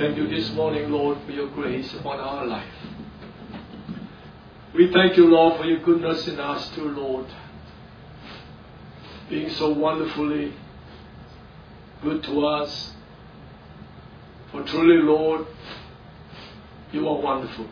thank you this morning, Lord, for your grace upon our life. We thank you, Lord, for your goodness in us too, Lord. Being so wonderfully good to us. For truly, Lord, you are wonderful.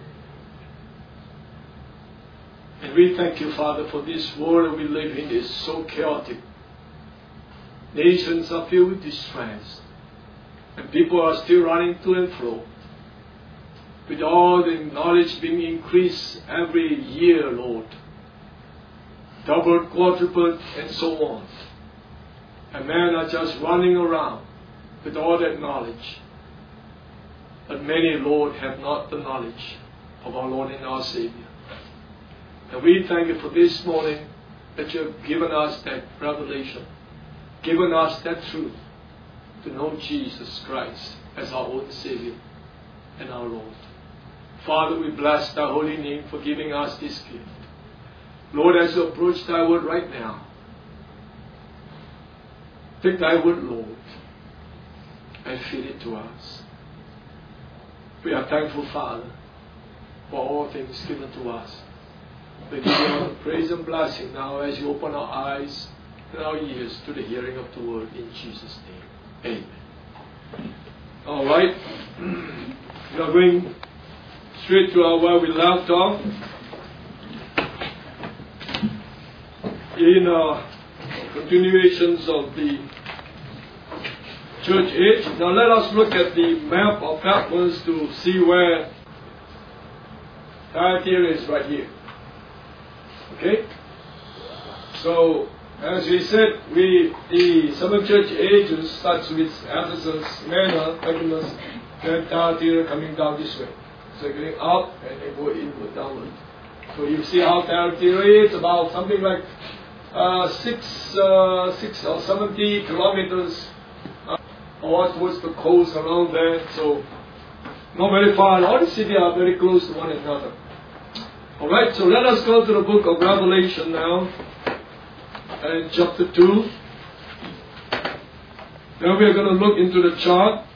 And we thank you, Father, for this world we live in is so chaotic. Nations are filled with distress. And people are still running to and fro. With all the knowledge being increased every year, Lord. Doubled, quadrupled, and so on. And men are just running around with all that knowledge. But many, Lord, have not the knowledge of our Lord and our Savior. And we thank you for this morning that you have given us that revelation, given us that truth to know Jesus Christ as our own Savior and our Lord. Father, we bless thy holy name for giving us this gift. Lord, as you approach thy word right now, take thy word, Lord, and feed it to us. We are thankful, Father, for all things given to us. We give you all the praise and blessing now as you open our eyes and our ears to the hearing of the word in Jesus' name. Amen. All right. We are going straight to where we left off. In continuations of the church age. Now let us look at the map of Patmos to see where Thyatira is right here. Okay? So, as we said, the seven church ages starts with Ephesus, Smyrna, Pergamos, then Thyatira coming down this way. So going up and then go inward, downward. So you see how Thyatira is about something like 6 or 70 kilometers towards the coast around there. So not very far. All the cities are very close to one another. Alright, so let us go to the book of Revelation now, and chapter 2. Now we are going to look into the chart.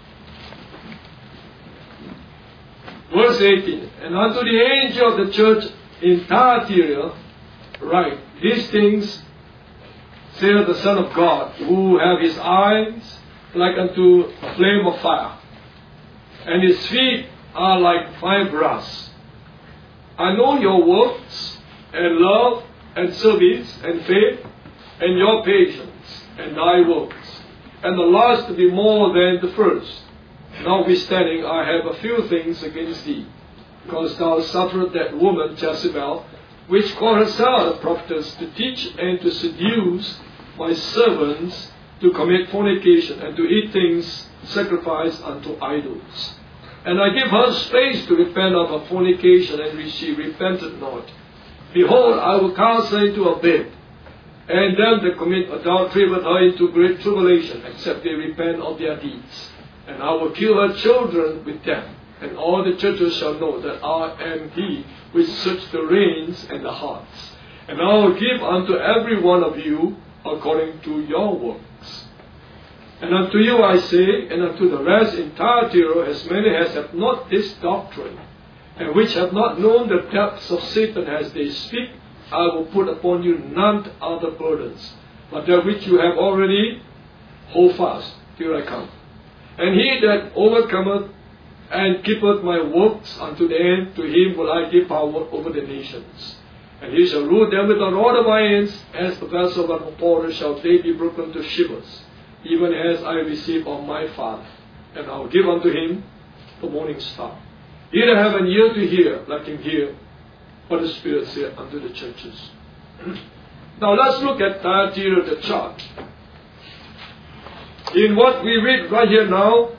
Verse 18. And unto the angel of the church in Thyatira write, these things saith the Son of God, who have his eyes like unto a flame of fire, and his feet are like fine brass. I know your works, and love, and service, and faith, and your patience, and thy works, and the last to be more than the first. Notwithstanding, I have a few things against thee, because thou suffered that woman Jezebel, which called herself a prophetess, to teach and to seduce my servants to commit fornication, and to eat things sacrificed unto idols. And I give her space to repent of her fornication, and she repented not. Behold, I will cast her into a pit, and them that commit adultery with her into great tribulation, except they repent of their deeds. And I will kill her children with them, and all the churches shall know that I am he which search the reins and the hearts. And I will give unto every one of you according to your works. And unto you I say, and unto the rest in Thyatira, as many as have not this doctrine, and which have not known the depths of Satan as they speak, I will put upon you none other burdens, but that which you have already, hold fast till I come. And he that overcometh and keepeth my works unto the end, to him will I give power over the nations. And he shall rule them with a rod of iron, as the vessel of a potter shall they be broken to shivers, even as I receive of my Father. And I will give unto him the morning star. He that have an ear to hear, let him hear what the Spirit saith unto the churches. Now let's look at Thyatira, the chart. In what we read right here now,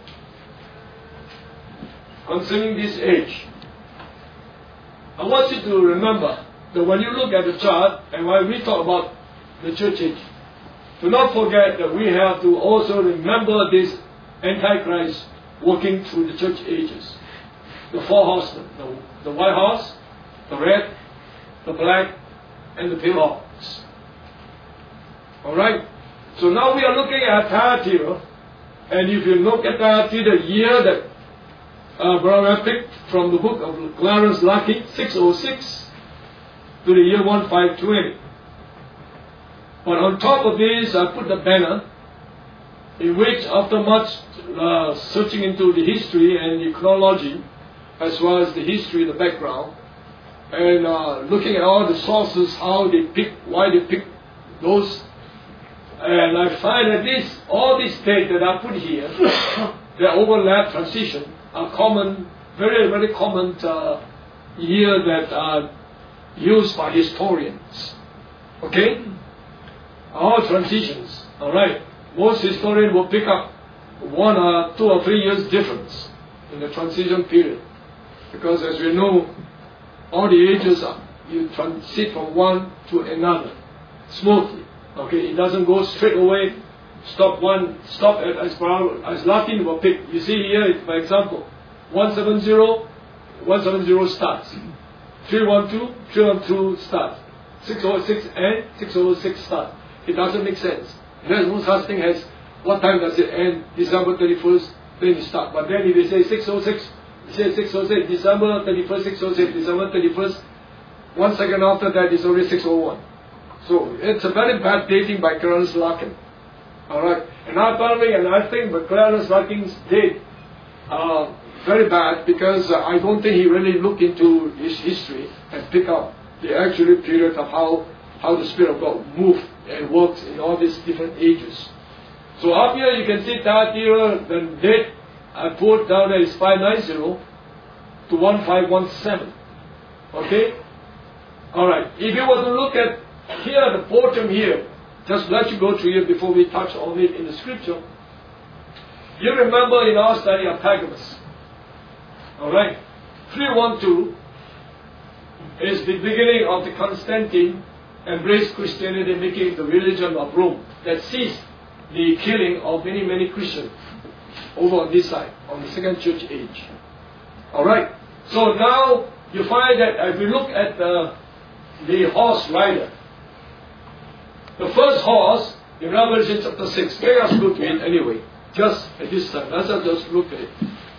concerning this age, I want you to remember that when you look at the chart, and when we talk about the church age, do not forget that we have to also remember this Antichrist working through the church ages. The four horsemen, the white horse, the red, the black, and the pale horse. Alright? So now we are looking at Thyatira, and if you look at Thyatira, the year that Brother picked from the book of Clarence Larkin, 606 to the year 1520. But on top of this, I put the banner, in which after much searching into the history and the chronology, as well as the history, the background, and looking at all the sources, how they pick, why they pick those, and I find that all these dates that I put here, the overlap transition, are common, very, very common year that are used by historians. Okay? All transitions, alright. Most historians will pick up 1 or 2 or 3 years difference in the transition period. Because as we know, all the ages you transit from one to another smoothly. Okay, it doesn't go straight away, stop at as Latin will pick. You see here, for example, 170 starts. 312 starts. 606 and 606 starts. It doesn't make sense. There's no such thing as what time does it end? December 31st, then you start. But then if you say 606, you say 606, December 31st, 606, December 31st, 1 second after that is already 601. So it's a very bad dating by Clarence Larkin. Alright. And I think that Clarence Larkin's date very bad because I don't think he really looked into his history and picked up the actual period of how the Spirit of God moved and works in all these different ages. So up here you can see Thyatira, the date I put down there is 590 to 1517. Okay? Alright. If you were to look at here, the bottom here, just let you go through here before we touch on it in the scripture. You remember in our study of Pergamos. Alright. 312 is the beginning of the Constantine embraced Christianity, making it the religion of Rome that ceased the killing of many, many Christians over on this side, on the second church age. Alright. So now you find that if you look at the horse rider, the first horse in Revelation chapter 6, let us look at it anyway, just at this time. Let's just look at it.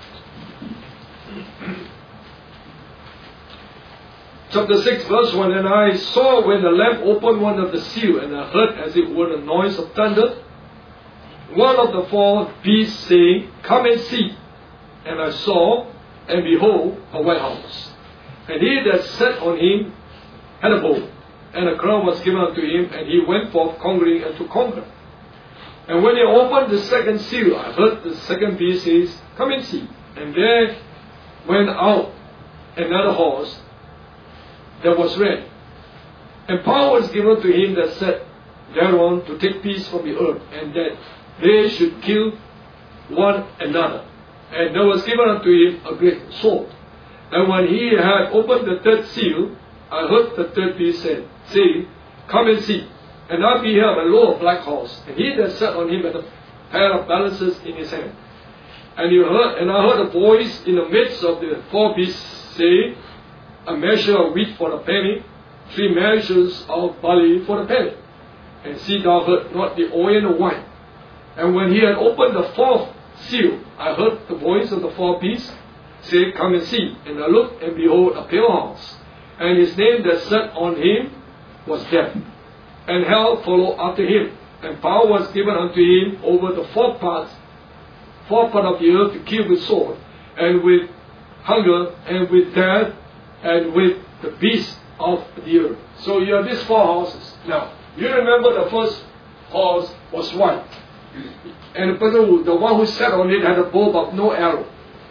Chapter 6 verse 1, and I saw when the Lamb opened one of the seal, and I heard as it were the noise of thunder, one of the 4 beasts saying, Come and see. And I saw, and behold, a white horse. And he that sat on him had a bow, and a crown was given unto him, and he went forth conquering and to conquer. And when he opened the second seal, I heard the second beast says, Come and see. And there went out another horse that was red. And power was given to him that sat thereon to take peace from the earth, and that they should kill one another. And there was given unto him a great sword. And when he had opened the third seal, I heard the third beast saying, Come and see. And I beheld a low black horse, and he that sat on him had a pair of balances in his hand. And I heard a voice in the midst of the 4 beasts saying, A measure of wheat for a penny, 3 measures of barley for a penny. And see, thou heard not the oil and the wine. And when he had opened the 4th seal, I heard the voice of the 4 beasts say, Come and see. And I looked, and behold, a pale horse. And his name that sat on him was Death. And hell followed after him. And power was given unto him over the 4 parts of the earth to kill with sword, and with hunger, and with death, and with the beasts of the earth. So you have these 4 horses. Now, you remember the first horse was white. And the one who sat on it had a bow but no arrow.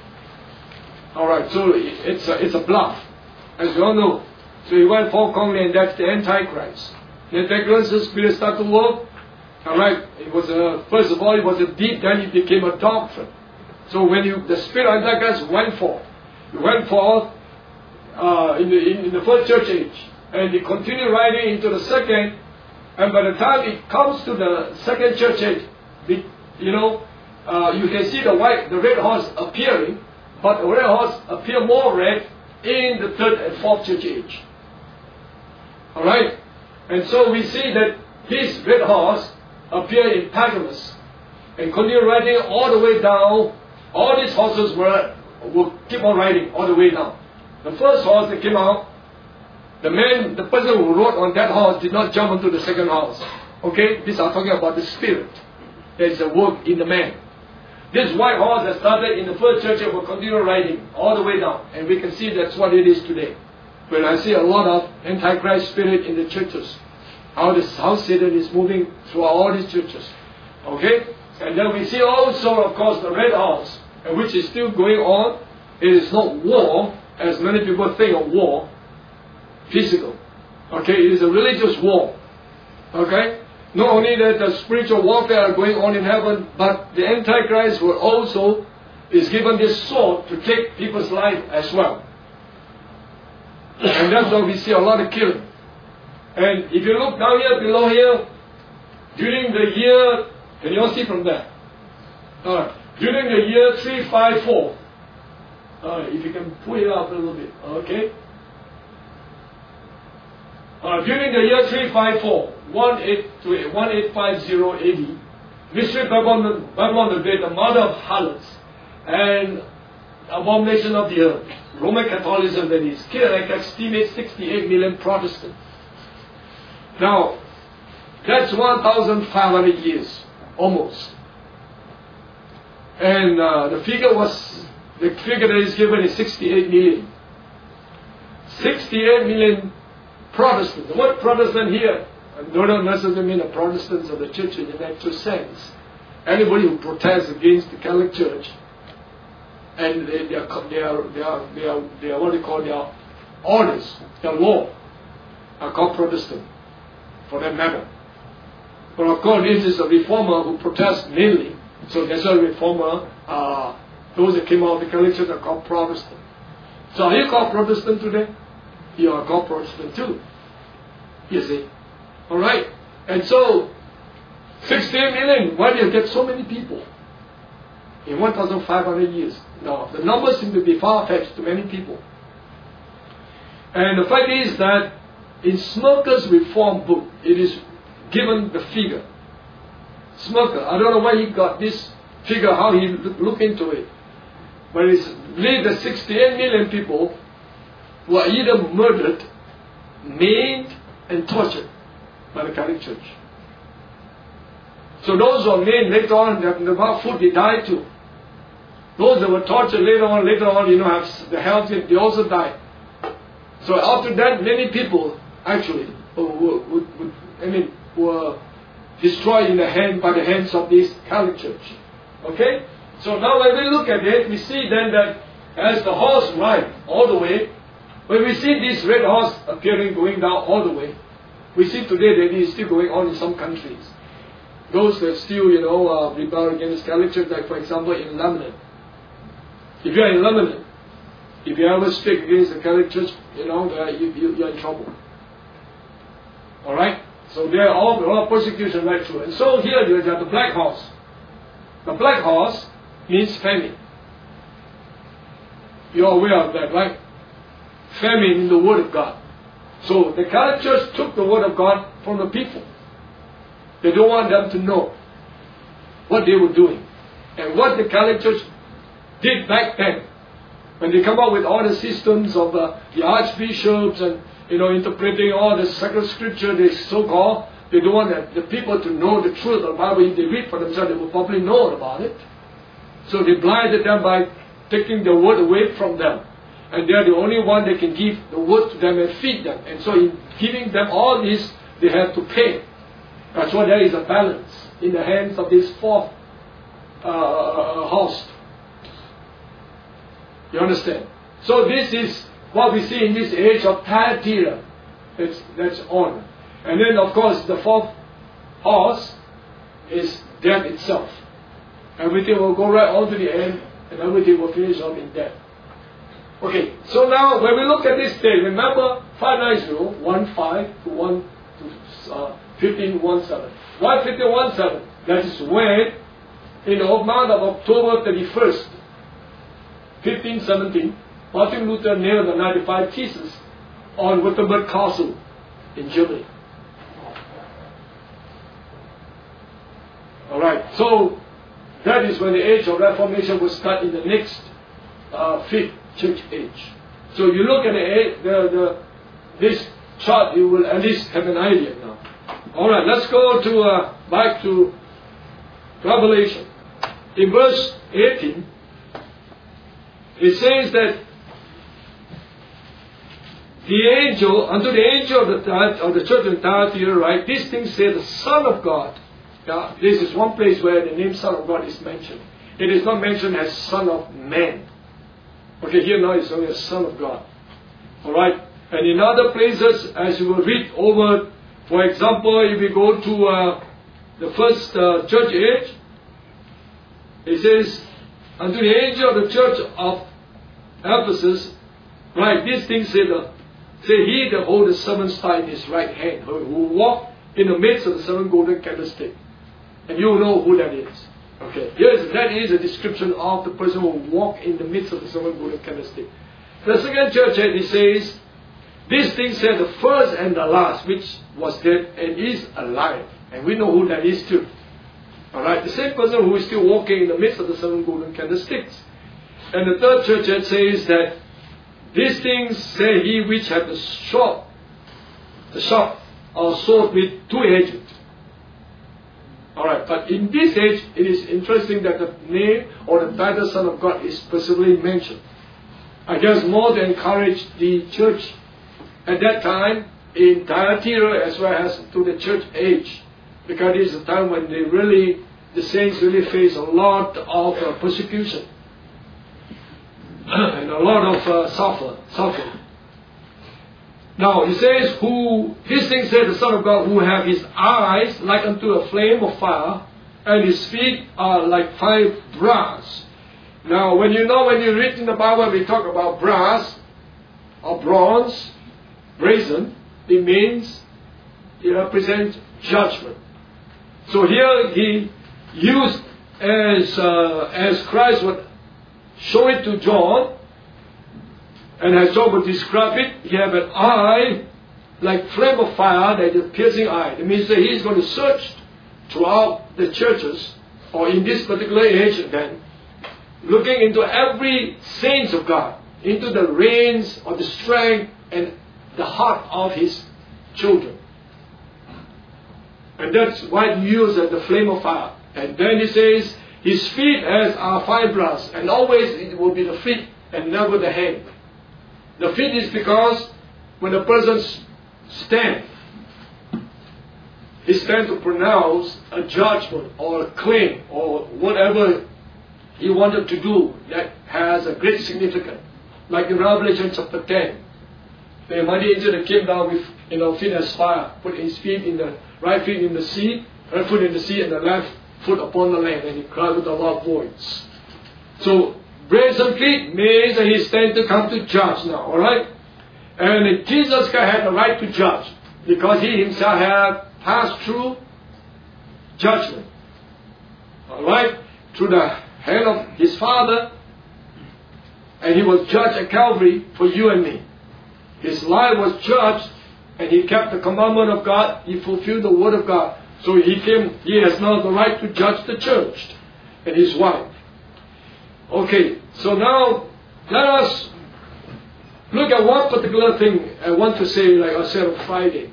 Alright, so it's a bluff, as you all know. So he went for conquering, and that's the Antichrist. The Antichrist's spirit started to work. Alright, it was first of all it was a deed, then it became a doctrine. So when the spirit of Antichrist went forth in the first church age, and he continued riding into the second, and by the time it comes to the second church age, you can see the red horse appearing, but the red horse appear more red in the 3rd and 4th church age. Alright? And so we see that this red horse appeared in Pergamos and continued riding all the way down. All these horses were will keep on riding all the way down. The first horse that came out, the person who rode on that horse did not jump onto the second horse. Okay? These are talking about the spirit. There is a work in the man. This white horse that started in the first church will continue riding all the way down. And we can see that's what it is today. When I see a lot of Antichrist spirit in the churches, how Satan is moving through all these churches. Okay? And then we see also, of course, the red horse, which is still going on. It is not war, as many people think of war, physical. Okay? It is a religious war. Okay? Not only that the spiritual warfare are going on in heaven, but the Antichrist will also is given this sword to take people's life as well. And that's why we see a lot of killing. And if you look down here, below here, during the year, can you all see from there? During the year 354, if you can pull it up a little bit, okay? During the year 354, 1850 AD, Mystery Babylon the Great, the mother of harlots and abomination of the earth, Roman Catholicism that is, killed like estimate 68 million Protestants. Now, that's 1,500 years, almost. And the figure that is given is 68 million. 68 million Protestants. The word Protestant here, don't necessarily mean the Protestants of the church in the actual sense. Anybody who protests against the Catholic Church, and they are what they call their orders, their law, are called Protestant, for that matter. But of course, this is a reformer who protests mainly. So that's why reformer, those that came out of the Catholic Church are called Protestant. So are you called Protestant today? You are called Protestant too. You see? Alright? And so, 68 million, why do you get so many people? In 1,500 years. Now, the numbers seem to be far-fetched to many people. And the fact is that in Smirker's Reform book, it is given the figure. Smirker, I don't know why he got this figure, how he looked into it. But it's believed that 68 million people were either murdered, maimed, and tortured by the Catholic Church. So those who were maimed later on, the food they died too. Those that were tortured later on, have the health, they also died. So after that, many people actually were destroyed by the hands of this Catholic Church. Okay? So now when we look at it, we see then that as the horse rides all the way, when we see this red horse appearing, going down all the way, we see today that it is still going on in some countries. Those that still, rebel against Catholic Church, like for example in Lebanon. If you are in Lebanon, if you ever speak against the Catholic Church, you're in trouble. Alright? So there are all persecution right through. And so here you have the black horse. The black horse means famine. You're aware of that, right? Famine in the Word of God. So the Catholic Church took the Word of God from the people. They don't want them to know what they were doing. And what the Catholic Church did back then, when they come up with all the systems of the archbishops and interpreting all the sacred scripture, they so-called, they don't want the people to know the truth of the Bible. If they read for themselves, they will probably know about it. So they blinded them by taking the word away from them. And they are the only one that can give the word to them and feed them. And so in giving them all this, they have to pay. That's why there is a balance in the hands of this fourth host. You understand? So this is what we see in this age of Thyatira. That's on. And then of course the fourth horse is death itself. Everything will go right on to the end and everything will finish off in death. Okay, so now when we look at this day, remember 590, 15, 17. 1517, that is when in the month of October 31st, 1517, Martin Luther nailed the 95 Theses on Wittenberg Castle in Germany. Alright, so that is when the age of Reformation will start in the next fifth church age. So you look at this chart, you will at least have an idea now. All right, let's go to back to Revelation. In verse 18, it says that unto the angel of the church in Thyatira, right? These things say the Son of God. Now, this is one place where the name Son of God is mentioned. It is not mentioned as Son of Man. Okay, here now it's only a Son of God. Alright? And in other places, as you will read over, for example, if you go to the first church age, it says, unto the angel of the church of Ephesus, right, these things say he that holds the seven stars in his right hand, who walk in the midst of the seven golden candlesticks. And you know who that is. Okay, that is a description of the person who walked in the midst of the seven golden candlesticks. The second church age, it says, these things say the first and the last, which was dead and is alive. And we know who that is too. Alright, the same person who is still walking in the midst of the seven golden candlesticks. And the third church age says that these things say he which hath the sharp or sword with two edges. Alright, but in this age, it is interesting that the name or the title Son of God is specifically mentioned. I guess more to encourage the church at that time in Thyatira as well as to the church age. Because it is a time when the saints really face a lot of persecution. And a lot of suffering. Now, he says, these things say the Son of God, who have his eyes like unto a flame of fire, and his feet are like fine brass. Now, when you read in the Bible, we talk about brass, or bronze, brazen, it represents judgment. So here he used, as Christ would show it to John, and as John would describe it, he have an eye like flame of fire, that is a piercing eye. It means that he is going to search throughout the churches, or in this particular age then, looking into every saints of God, into the reins of the strength and the heart of his children. And that's why he uses the flame of fire. And then he says, his feet are fine brass, and always it will be the feet and never the hand. The feet is because when a person stands, he stands to pronounce a judgment or a claim or whatever he wanted to do that has a great significance. Like in Revelation chapter 10, the mighty angel that came down with feet as fire, put his feet in the right feet in the sea, right foot in the sea, and the left foot upon the land, and he cried with a loud voice. So brazen feet means that he stands to come to judge now, alright? And Jesus had the right to judge because he himself had passed through judgment. Alright? Through the hand of his Father, and he was judged at Calvary for you and me. His life was judged, and he kept the commandment of God, he fulfilled the word of God. So he has now the right to judge the church and his wife. Okay, so now let us look at one particular thing I want to say, like I said on Friday.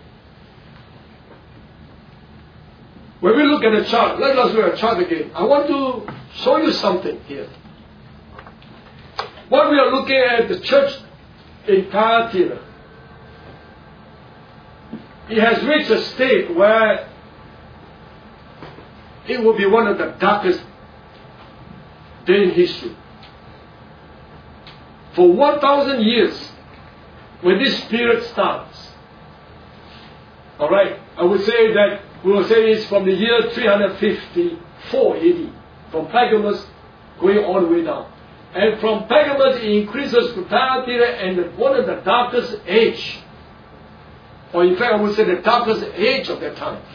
When we look at the chart, let us look at the chart again. I want to show you something here. What we are looking at, the church in Thyatira, it has reached a state where it will be one of the darkest days in history. For 1,000 years, when this period starts, alright, I would say that we will say it's from the year 354 AD, from Pergamos going all the way down. And from Pergamos it increases to Thyatira, and one of the darkest age, or in fact I would say the darkest age of that time.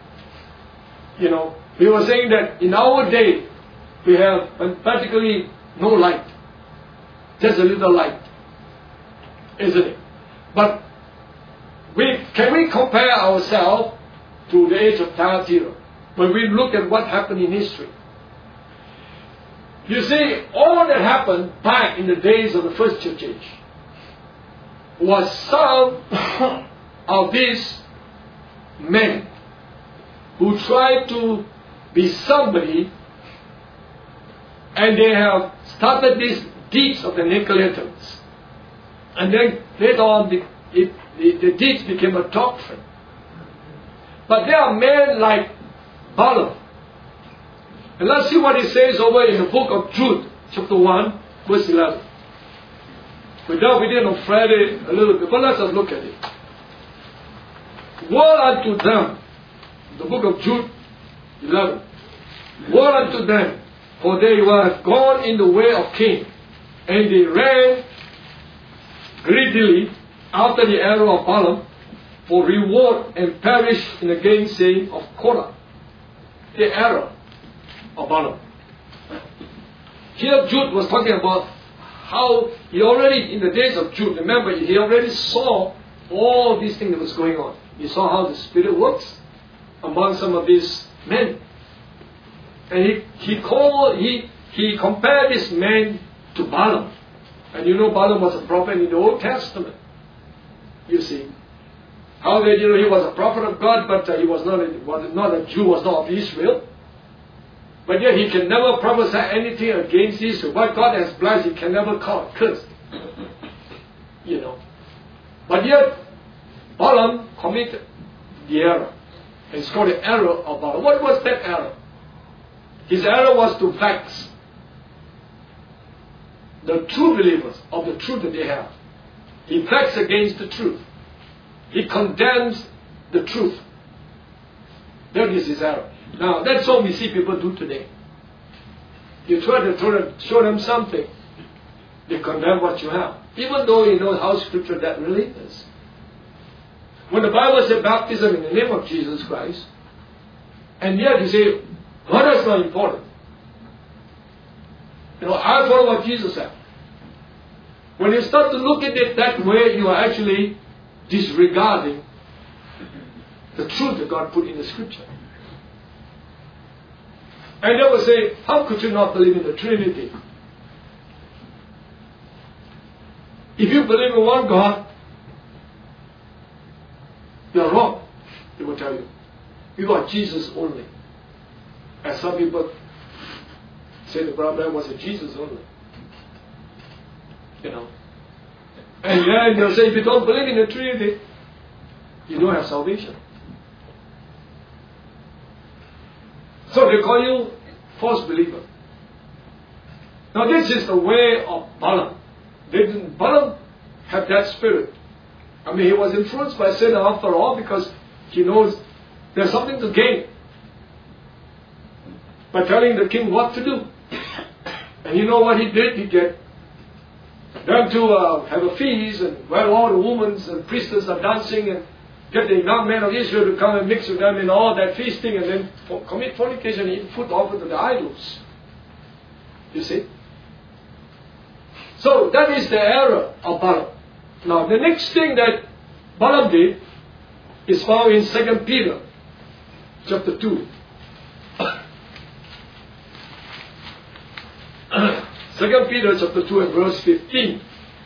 We were saying that in our day, we have practically no light. Just a little light. Isn't it? But can we compare ourselves to the age of Thyatira? When we look at what happened in history. You see, all that happened back in the days of the first church age was some of these men who tried to be somebody, and they have started these deeds of the Nicolaitans. And then later on, the deeds became a doctrine. But there are men like Balaam. And let's see what he says over in the book of Jude, chapter 1, verse 11. We dealt with it on Friday a little bit, but let's just look at it. Woe unto them, the book of Jude 11. Woe unto them, for they were gone in the way of Cain, and they ran greedily after the error of Balaam for reward, and perished in the gainsaying of Korah. The error of Balaam. Here Jude was talking about how he already, in the days of Jude, remember, he already saw all these things that was going on. He saw how the Spirit works among some of these men. And he compared this man to Balaam. And you know Balaam was a prophet in the Old Testament. You see. How that, he was a prophet of God, but he was not a Jew, was not of Israel. But yet he can never prophesy anything against Israel. What God has blessed, he can never call it cursed. But yet, Balaam committed the error. And it's called the error of Balaam. What was that error? His error was to vex the true believers of the truth that they have. He vexed against the truth. He condemns the truth. That is his error. Now, that's all we see people do today. You try to show them something, they condemn what you have, even though you know how scripture that really is. When the Bible says baptism in the name of Jesus Christ, and yet you say, well, that's not important. I follow what Jesus said. When you start to look at it that way, you are actually disregarding the truth that God put in the scripture. And they will say, how could you not believe in the Trinity? If you believe in one God, you're wrong, they will tell you. You got Jesus only. And some people say the problem was a Jesus only. And then they'll say, if you don't believe in the Trinity, you don't have salvation. So they call you false believer. Now this is the way of Balaam. Balaam had that spirit. He was influenced by sin after all, because he knows there's something to gain by telling the king what to do. And you know what he did? He get them to have a feast, and where all the women and priestess are dancing, and get the young men of Israel to come and mix with them in all that feasting, and then commit fornication and eat food offered to the idols. You see? So that is the error of Balaam. Now the next thing that Balaam did is found in 2 Peter chapter 2. 2 Peter chapter 2 and verse 15.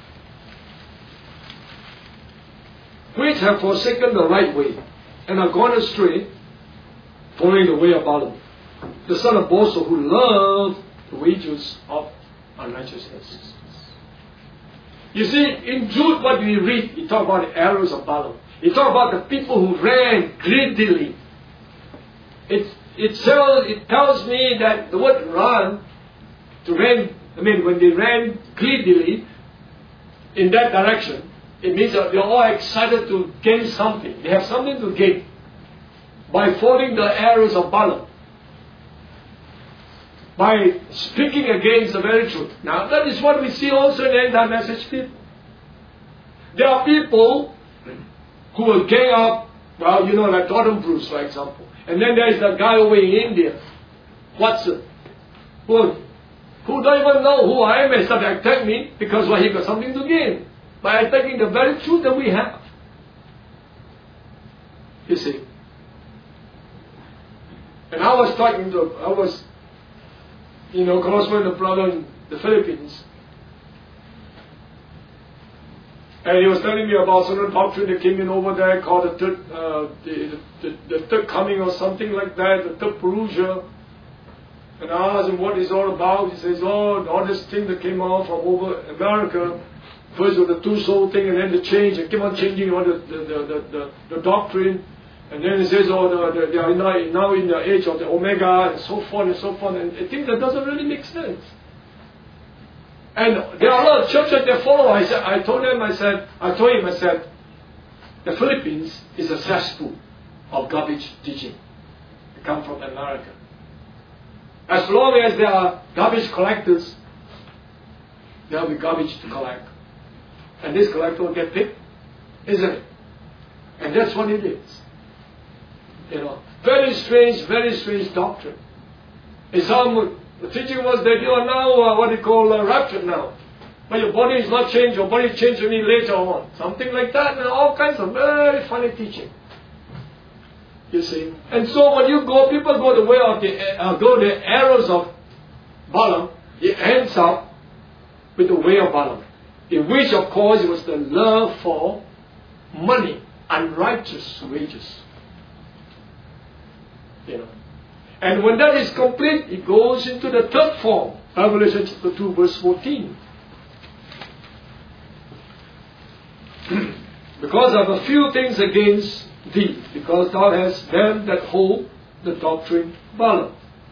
Which have forsaken the right way, and are gone astray, following the way of Balaam, the son of Bosor, who loved the wages of unrighteousness. You see, in Jude, what we read, he talks about the errors of Balaam. He talks about the people who ran greedily. It tells me that the word run, when they ran greedily in that direction, it means that they're all excited to gain something. They have something to gain by following the errors of Balaam, by speaking against the very truth. Now, that is what we see also in the anti-message people. There are people who will gang up, like Gordon Bruce, for example. And then there is that guy over in India, Watson, who don't even know who I am and start to attack me because he got something to gain by attacking the very truth that we have. You see. And I was corresponding to brother in the Philippines. And he was telling me about some doctrine that came in over there called the third coming or something like that, the third Parousia. And I asked him what it's all about. He says, all this thing that came out from over America, first with the two-soul thing and then the change, and keep on changing the doctrine. And then he says, they are now in the age of the Omega, and so forth and so forth. And I think that doesn't really make sense. And there are a lot of churches that follow. I told him, the Philippines is a cesspool of garbage teaching. They come from America. As long as there are garbage collectors, there will be garbage to collect. And this collector will get picked, isn't it? And that's what it is. Very strange doctrine. The teaching was that you are now raptured now. But your body is not changed, your body changed only later on. Something like that, and all kinds of very funny teaching. You see. And so when people go the way of the arrows of Balaam, it ends up with the way of Balaam. In which of course it was the love for money, unrighteous wages. And when that is complete, it goes into the third form. Revelation chapter 2, verse 14. Because of a few things against thee, because thou hast them that hold the doctrine Balaam.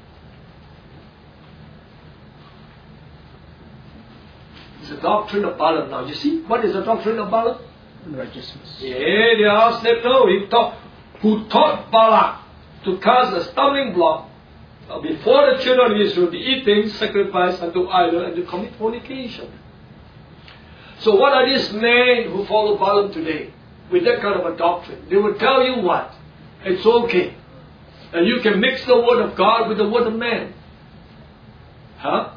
It's the doctrine of Balaam. Now, you see, what is the doctrine of Balaam? Righteousness. Yeah, they asked them, no, who taught Balak to cast a stumbling block before the children of Israel to eat things sacrificed unto idol and to commit fornication. So what are these men who follow Balaam today with that kind of a doctrine? They will tell you what? It's okay. And you can mix the word of God with the word of man. Huh?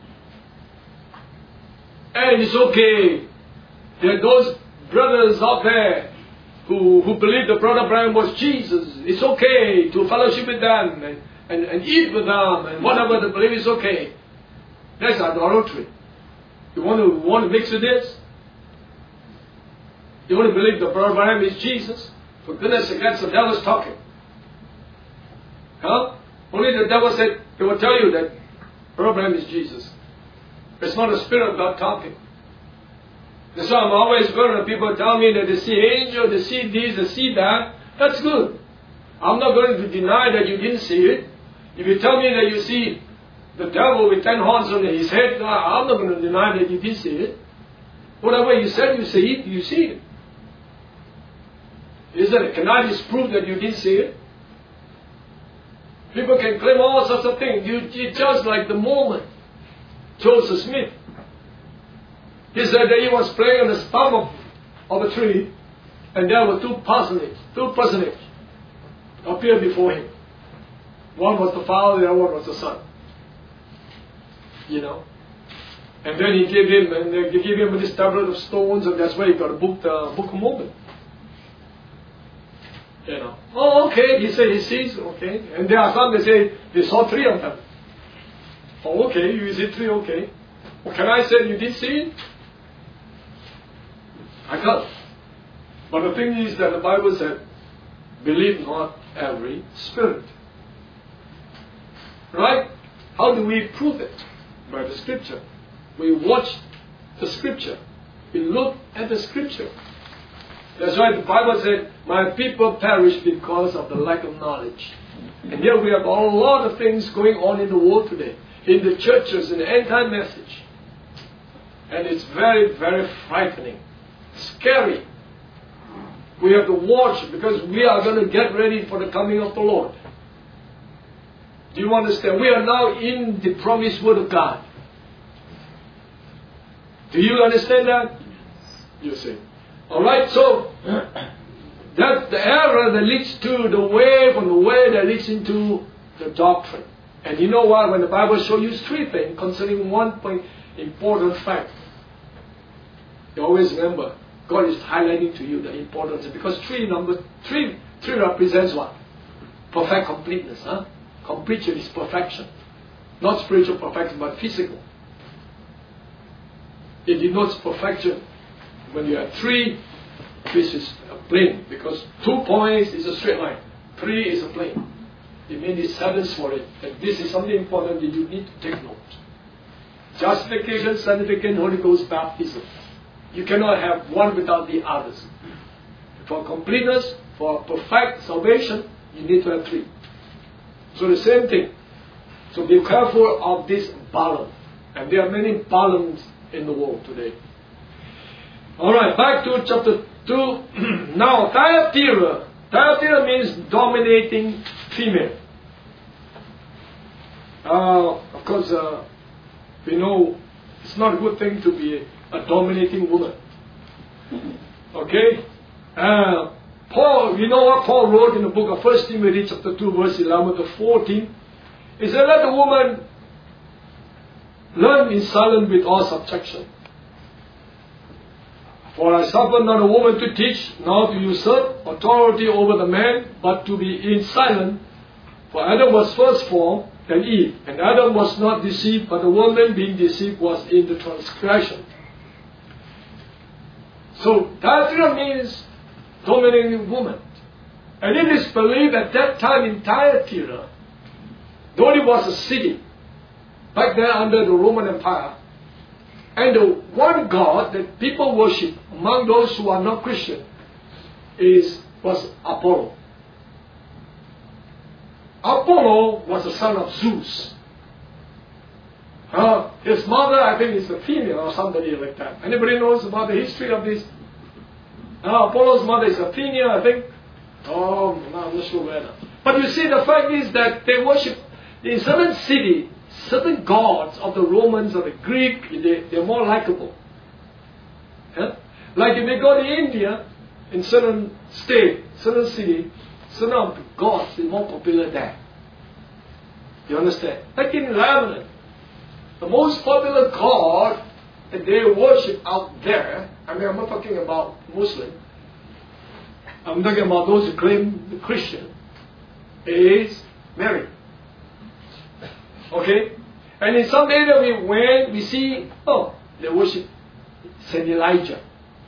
And it's okay. There are those brothers out there who believe the brother Branham was Jesus. It's okay to fellowship with them and eat with them and whatever they believe is okay. That's idolatry. You want to mix with this? You want to believe the brother Branham is Jesus? For goodness sake, that's the devil's talking. Huh? Only the devil said, they will tell you that brother Branham is Jesus. It's not the Spirit of God talking. So I'm always good when people tell me that they see angels, they see this, they see that. That's good. I'm not going to deny that you didn't see it. If you tell me that you see the devil with 10 horns on his head, I'm not going to deny that you did see it. Whatever you said you see it, you see it. Isn't it? Can I disprove that you didn't see it? People can claim all sorts of things. You just like the moment Joseph Smith. He said that he was playing on the stump of a tree, and there were two personages appeared before him. One was the father, the other one was the son. And then he gave him this tablet of stones, and that's where he got the Book of Mormon. Oh, okay, he said he sees, okay. And there are some that say they saw 3 of them. Oh, okay, you see 3, okay. Well, can I say you did see it? I can't. But the thing is that the Bible said, believe not every spirit. Right? How do we prove it? By the Scripture. We watch the Scripture. We look at the Scripture. That's why the Bible said, my people perish because of the lack of knowledge. And yet we have a lot of things going on in the world today. In the churches, in the end-time message. And it's very, very frightening. Scary. We have to watch because we are going to get ready for the coming of the Lord. Do you understand? We are now in the promised word of God. Do you understand that? You see. Alright, so that's the error that leads to the way, from the way that leads into the doctrine. And you know what? When the Bible shows you 3 things concerning one point, important fact, you always remember, God is highlighting to you the importance. Because 3 represents what? Perfect completeness. Completion is perfection. Not spiritual perfection, but physical. It denotes perfection. When you have 3, this is a plane, because 2 points is a straight line, 3 is a plane. It means it's 7 for it. And this is something important that you need to take note. Justification, sanctification, Holy Ghost baptism. You cannot have one without the others. For completeness, for perfect salvation, you need to have 3. So the same thing. So be careful of this balance. And there are many balances in the world today. Alright, back to chapter 2. Now, Thyatira. Thyatira means dominating female. Of course, we know it's not a good thing to be a dominating woman. Okay? Paul, you know what Paul wrote in the book of 1 Timothy chapter 2 verse 11 to 14? He said, let the woman learn in silence with all subjection. For I suffer not a woman to teach, nor to usurp authority over the man, but to be in silence. For Adam was first formed, then Eve. And Adam was not deceived, but the woman being deceived was in the transgression. So, Thyatira means dominating woman. And it is believed at that time in Thyatira, though it was a city, back then under the Roman Empire, and the one God that people worship among those who are not Christian was Apollo. Apollo was the son of Zeus. His mother, I think, is a female or somebody like that. Anybody knows about the history of this? Apollo's mother is Athena, I think. Oh, no, I'm not sure whether. But you see, the fact is that they worship in certain cities, certain gods of the Romans or the Greek, they're more likable. Like if they go to India, in certain state, certain city, certain of the gods are more popular there. You understand? Like in Lebanon, the most popular god that they worship out there, I mean, I'm not talking about Muslim, I'm talking about those who claim the Christian, is Mary. Okay? And in some area we see, they worship Saint Elijah.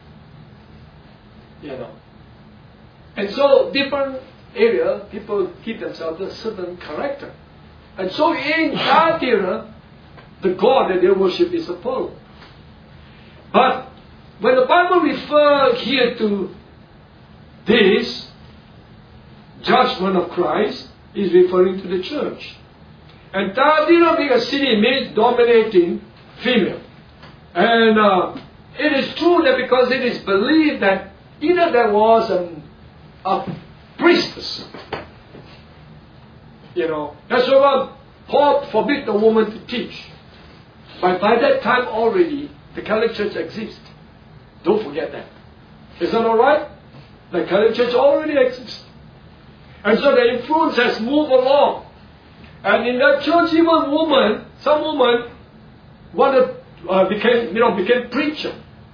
You know. And so different area, people give themselves a certain character. And so in Thyatira, the god that they worship is Apollo. But when the Bible refers here to this judgment of Christ, is referring to the church. And Thyatira being a city means dominating female. And it is true that because it is believed that either there was a priestess, that's why Paul forbid the woman to teach. But by that time already, the Catholic Church exists. Don't forget that. Is that alright? The Catholic Church already exists. And so the influence has moved along. And in that church, even some women became preacher.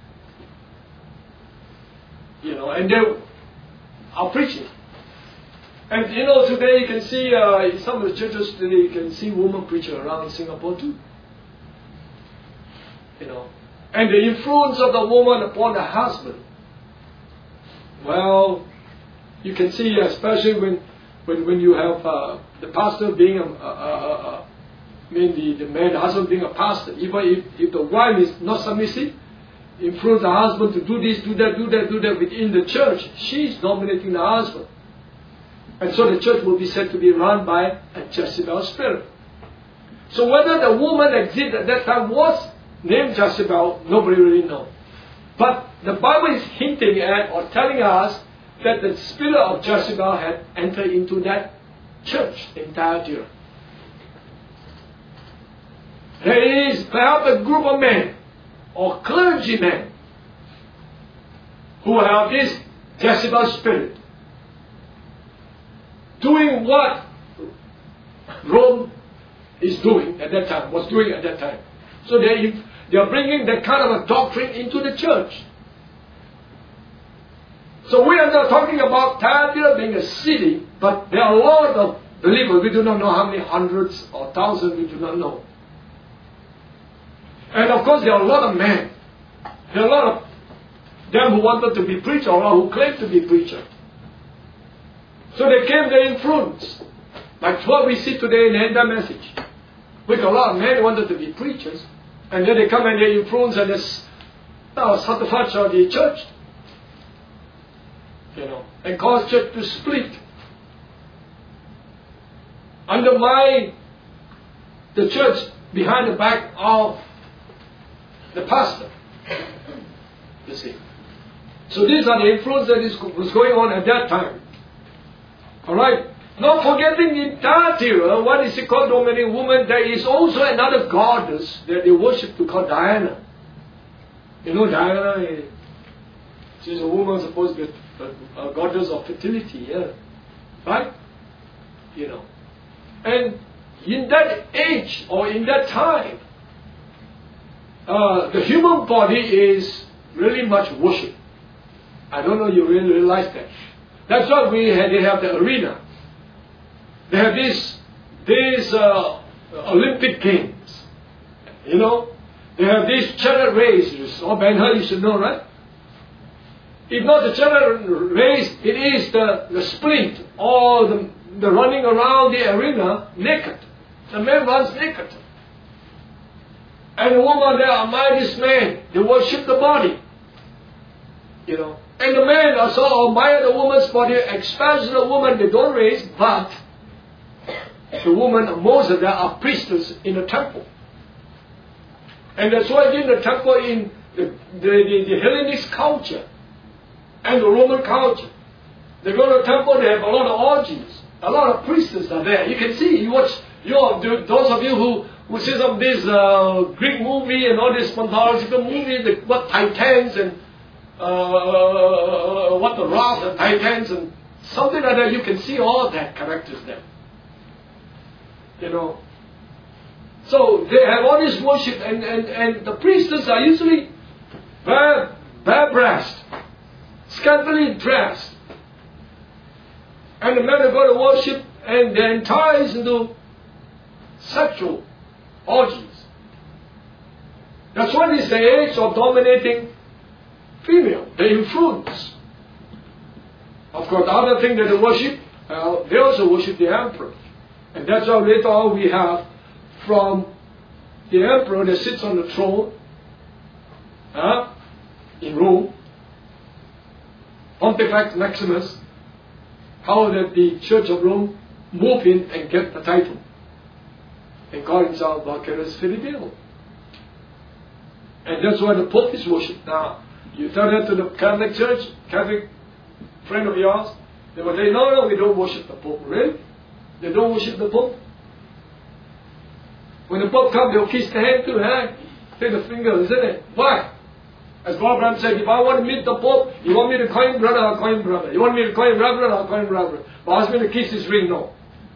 And they are preaching. And today you can see in some of the churches today you can see women preaching around in Singapore too. And the influence of the woman upon the husband. Well, you can see especially when you have the pastor being the husband being a pastor, even if the wife is not submissive, influence the husband to do this, do that within the church, she's dominating the husband. And so the church will be said to be run by a Jezebel spirit. So whether the woman existed at that time was named Jezebel, nobody really knows. But the Bible is hinting at or telling us that the spirit of Jezebel had entered into that church in Thyatira. There is perhaps a group of men or clergymen who have this Jezebel spirit doing what Rome is doing at that time, was doing at that time. So they are bringing that kind of a doctrine into the church. So we are not talking about Thyatira being a city, but there are a lot of believers. We do not know how many hundreds or thousands, we do not know. And of course, there are a lot of men. There are a lot of them who wanted to be preacher or who claimed to be preacher. So they came, they influenced. Like what we see today in the end of message. With a lot of men who wanted to be preachers. And then they come and they influence and they sabotage the church. And cause church to split. Undermine the church behind the back of the pastor. You see. So these are the influence that was going on at that time. Alright. Not forgetting in Thyatira, what is it called, dominating woman, there is also another goddess that they worship to call Diana. Diana, she's a woman supposed to be a goddess of fertility, yeah. Right? And in that age or in that time, the human body is really much worship. I don't know you really realize that. That's why they have the arena. They have these Olympic Games. They have these chariot races. Oh, Ben-Hur, you should know, right? If not the chariot race, it is the sprint or the running around the arena naked. The man runs naked. And the woman, they admire this man. They worship the body. And the men also admire the woman's body, especially the woman they don't raise, but the woman, most of them are priests in the temple. And that's why in the temple, in the Hellenist culture and the Roman culture, they go to the temple, they have a lot of orgies. A lot of priests are there. You can see, you watch, those of you who see some of this Greek movie and all this mythological movie, what Titans and what the Wrath of Titans and something like that, you can see all that characters there. So they have all this worship and the priests are usually bare-breasted, scantily dressed. And the men go to worship and they're enticed into sexual orgies. That's why it's the age of dominating female, the influence. Of course, the other thing that they worship, they also worship the emperor. And that's why later on we have from the emperor that sits on the throne in Rome, Pontifex Maximus, how that the Church of Rome move in and get the title and call himself Vicarius Filii. And that's why the Pope is worshipped. Now, you tell that to the Catholic Church, Catholic friend of yours, they will say, no, we don't worship the Pope. Really? They don't worship the Pope? When the Pope comes, they'll kiss the hand too, take the finger, isn't it? Why? As Bob Bram said, if I want to meet the Pope, you want me to call him brother, I'll call him brother. You want me to call him reverend, I'll call him reverend. But ask me to kiss his ring, no.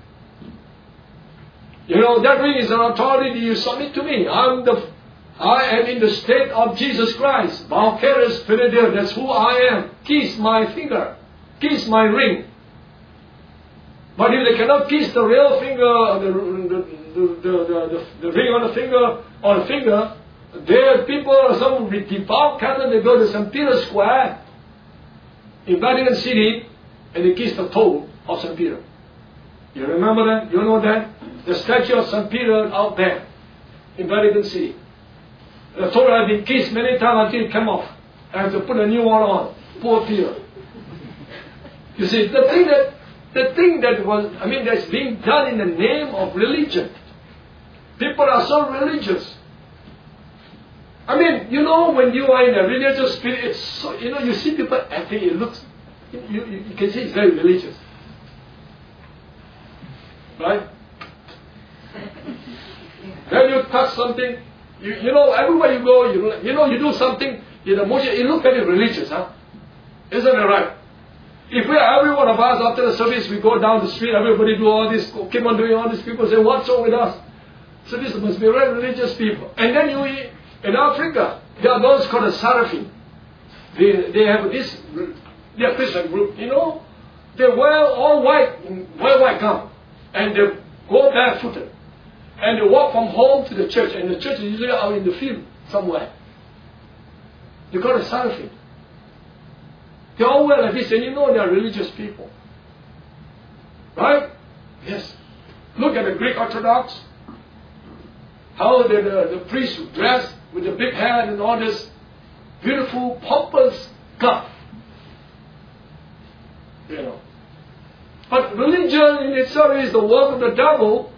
That ring is an authority you submit to me. I am in the state of Jesus Christ. Vicarius Filii, that's who I am. Kiss my finger. Kiss my ring. But if they cannot kiss the real finger, the ring on the finger, or the finger, there are people, some devout Catholic, they go to St. Peter's Square in Vatican City and they kiss the toe of St. Peter. You remember that? You know that? The statue of St. Peter out there in Vatican City. The toe had been kissed many times until it came off. I have to put a new one on. Poor Peter. You see, the thing that's being done in the name of religion. People are so religious. When you are in a religious spirit, it's so, you see people acting, it looks, you can see it's very religious. Right? When you touch something, everywhere you go, you do something, it looks very religious, Isn't it right? If every one of us, after the service, we go down the street, everybody do all this, keep on doing all this, people say, what's wrong with us? So this must be very religious people. And then in Africa, there are those called the Seraphim. They have they are Christian group, they wear all white, white gown. And they go barefooted. And they walk from home to the church. And the church is usually out in the field somewhere. They call it Sarafin. They all wear like this, and you know they are religious people. Right? Yes. Look at the Greek Orthodox. How the priests dress with the big hair and all this beautiful, pompous stuff. You know. But religion in itself is the work of the devil.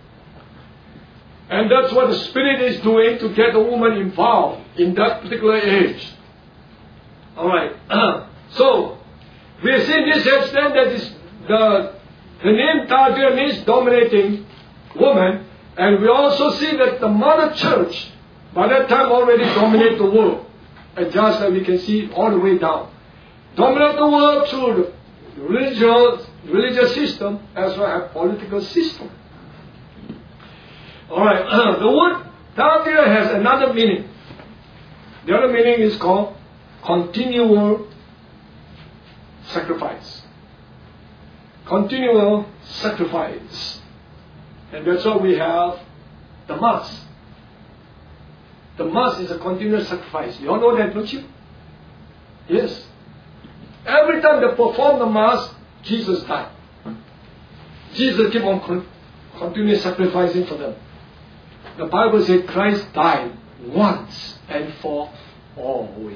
And that's what the Spirit is doing to get the woman involved in that particular age. Alright. So, we are seeing this extent that is the name Thyatira means dominating woman. And we also see that the mother church, by that time already dominated the world. And just as we can see all the way down. Dominate the world through the religious system as well as political system. Alright, the word Thyatira has another meaning. The other meaning is called continual sacrifice. Continual sacrifice. And that's why we have the Mass. The Mass is a continual sacrifice. You all know that, don't you? Yes. Every time they perform the Mass, Jesus died. Jesus keep on continually sacrificing for them. The Bible says Christ died once and for always.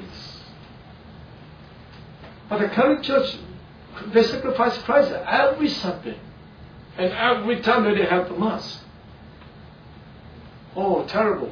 But the Catholic Church, they sacrifice Christ every Sunday. And every time that they have the Mass. Oh, terrible.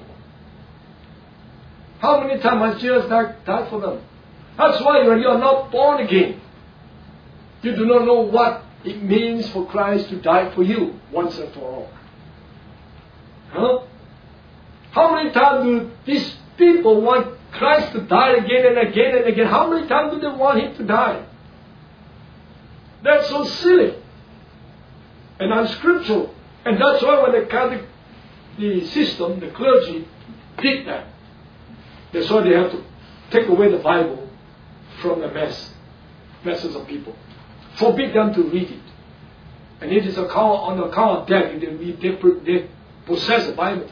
How many times has Jesus died for them? That's why when you are not born again, you do not know what it means for Christ to die for you once and for all. Huh? How many times do these people want Christ to die again and again and again? How many times do they want Him to die? That's so silly and unscriptural. And that's why when the Catholic system, the clergy, did that, that's why they have to take away the Bible from the masses of people. Forbid them to read it. And it is on account of that they possess the Bible.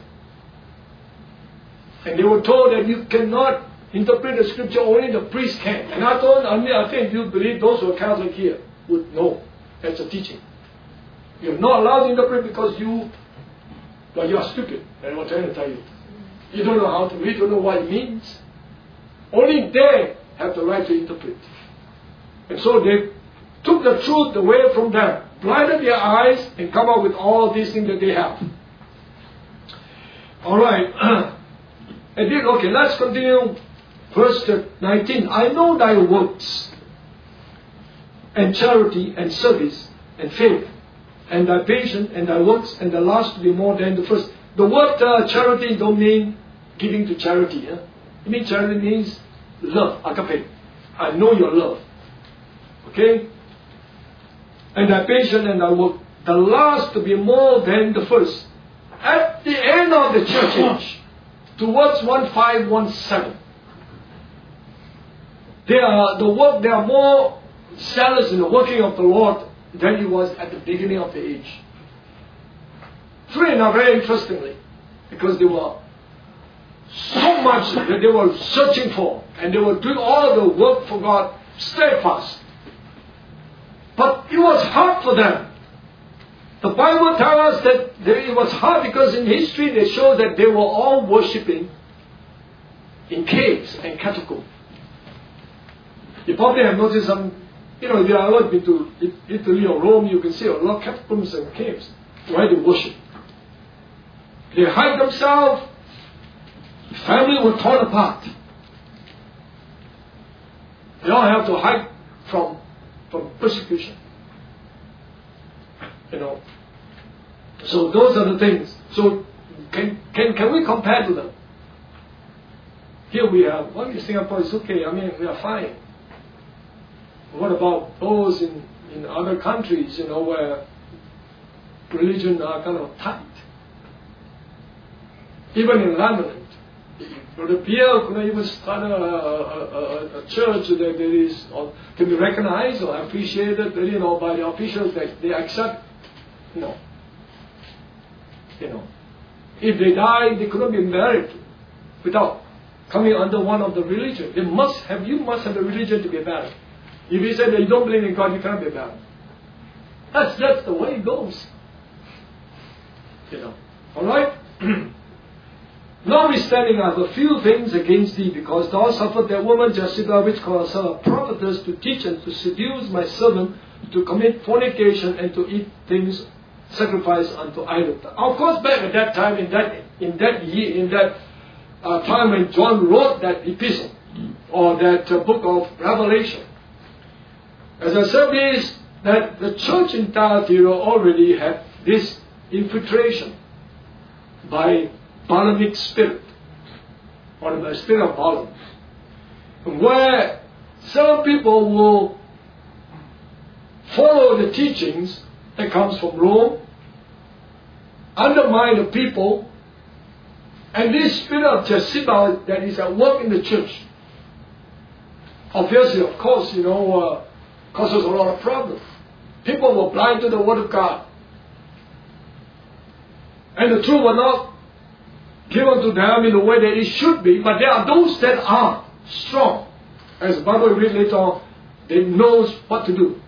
And they were told that you cannot interpret the scripture, only the priest can. And I think you believe those who are Catholic here would know that's a teaching. You're not allowed to interpret because you are stupid. That's what I'm trying to tell you. You don't know how to read, you don't know what it means. Only they have the right to interpret. And so they took the truth away from them, blinded their eyes, and come up with all these things that they have. Alright. Okay, let's continue. Verse 19. I know thy works, and charity, and service, and faith, and thy patience, and thy works, and the last to be more than the first. The word charity don't mean giving to charity. Yeah? It means charity means love, agape. I know your love. Okay? And thy patience and thy work, the last to be more than the first. At the end of the church age, towards 1517, they are more zealous in the working of the Lord than it was at the beginning of the age. Very interestingly, because they were so much that they were searching for, and they were doing all the work for God steadfast. But it was hard for them. The Bible tells us that it was hard because in history they show that they were all worshipping in caves and catacombs. You probably have noticed some, if you have ever been to Italy or Rome, you can see a lot of catacombs and caves where they worship. They hide themselves. Family were torn apart. They all have to hide from persecution. So those are the things. So can we compare to them? Here we have, in Singapore it's okay, we are fine. What about those in other countries, where religion are kind of tight? Even in London, Brother Pierre could even start a church that is to be recognized or appreciated, by the officials that they accept No. You know, if they die, they couldn't be married without coming under one of the religion. You must have a religion to be married. If you say that you don't believe in God, you can't be married. That's the way it goes. You know. Alright? Notwithstanding, I have a few things against thee, because thou suffered that woman Jezebel, which called herself a prophetess, to teach and to seduce my servant to commit fornication and to eat things sacrificed unto idols. Of course, back at that time, in that time when John wrote that epistle or that book of Revelation, as I said, is that the church in Thyatira already had this infiltration by Balaamic spirit, or the spirit of Balaam, where some people will follow the teachings that comes from Rome, undermine the people, and this spirit of Jezebel that is at work in the church, obviously, of course, causes a lot of problems. People were blind to the Word of God, and the truth were not given to them in the way that it should be, but there are those that are strong. As the Bible reads later on, they knows what to do.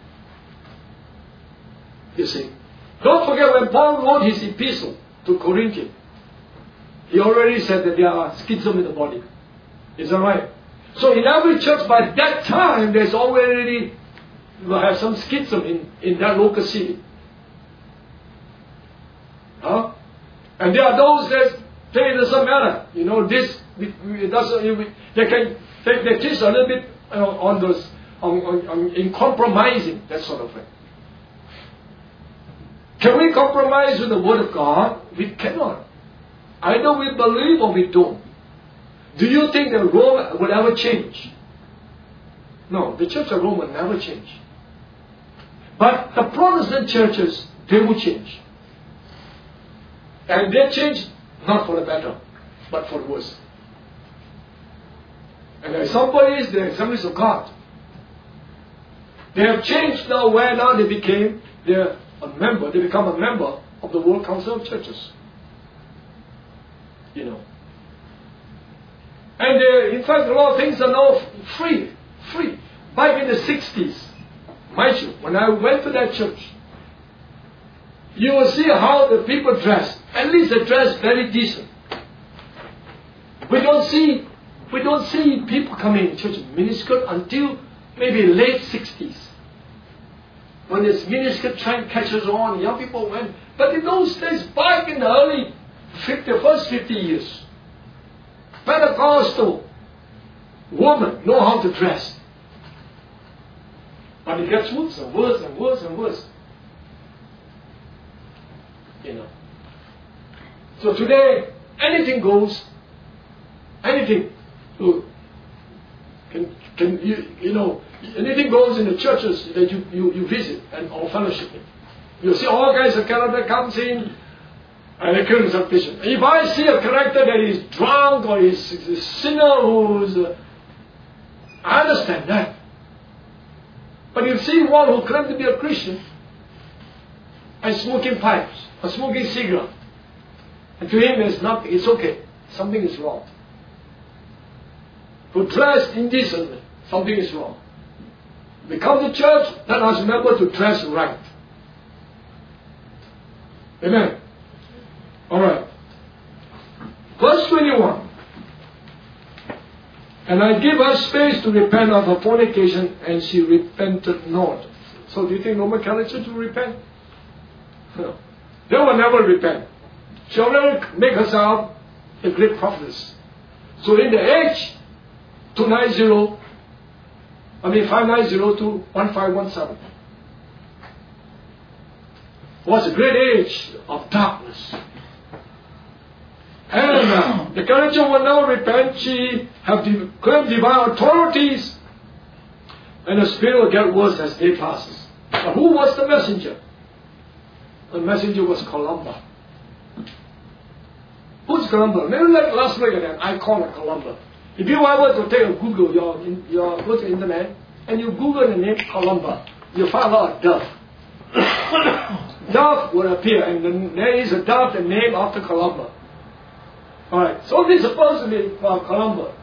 You see. Don't forget when Paul wrote his epistle to Corinthians, he already said that there are schisms in the body. Is that right? So in every church by that time, there's already, you will have some schism in that local city. Huh? And there are those that say it doesn't matter. It doesn't. They teach a little bit in compromising, that sort of thing. Can we compromise with the Word of God? We cannot. Either we believe or we don't. Do you think that Rome will ever change? No, the Church of Rome will never change. But the Protestant churches, they will change. And they change not for the better, but for the worse. And there are some places, the Assemblies of God, they have changed now where now they become a member of the World Council of Churches. And in fact, a lot of things are now free. Back in the 60s, mind you, when I went to that church, you will see how the people dress. At least they dress very decent. We don't see people coming in church in miniskirt until maybe late 60s. When this miniskirt trend catches on, young people went. But in those days, back in the first 50 years, Pentecostal women know how to dress. But it gets worse and worse and worse and worse. So today, anything goes. Anything. Anything goes in the churches that you visit or fellowship in. You see all kinds of character comes in and they couldn't sufficient. If I see a character that is drunk or is a sinner who's I understand that. But you see one who claims to be a Christian and smoking pipes or smoking cigarettes, and to him it's okay. Something is wrong. Who dressed indecently, something is wrong. We come to church, let us remember to dress right. Amen. Alright. Verse 21. And I gave her space to repent of her fornication, and she repented not. So do you think Roman Catholic Church will repent? No. They will never repent. She will never make herself a great prophetess. So in the age 590 to 1517 was a great age of darkness. And the Catholic Church will never repent. She have claimed divine authorities, and the spirit will get worse as day passes. But who was the messenger? The messenger was Columba. Who's Columba? Maybe like last week again, I call her Columba. If you ever to take a Google, go to the internet and you Google the name Columba, you'll find a lot of stuff. dove would appear, and there is a dove named after Columba. Alright, so this is supposed to be Columba.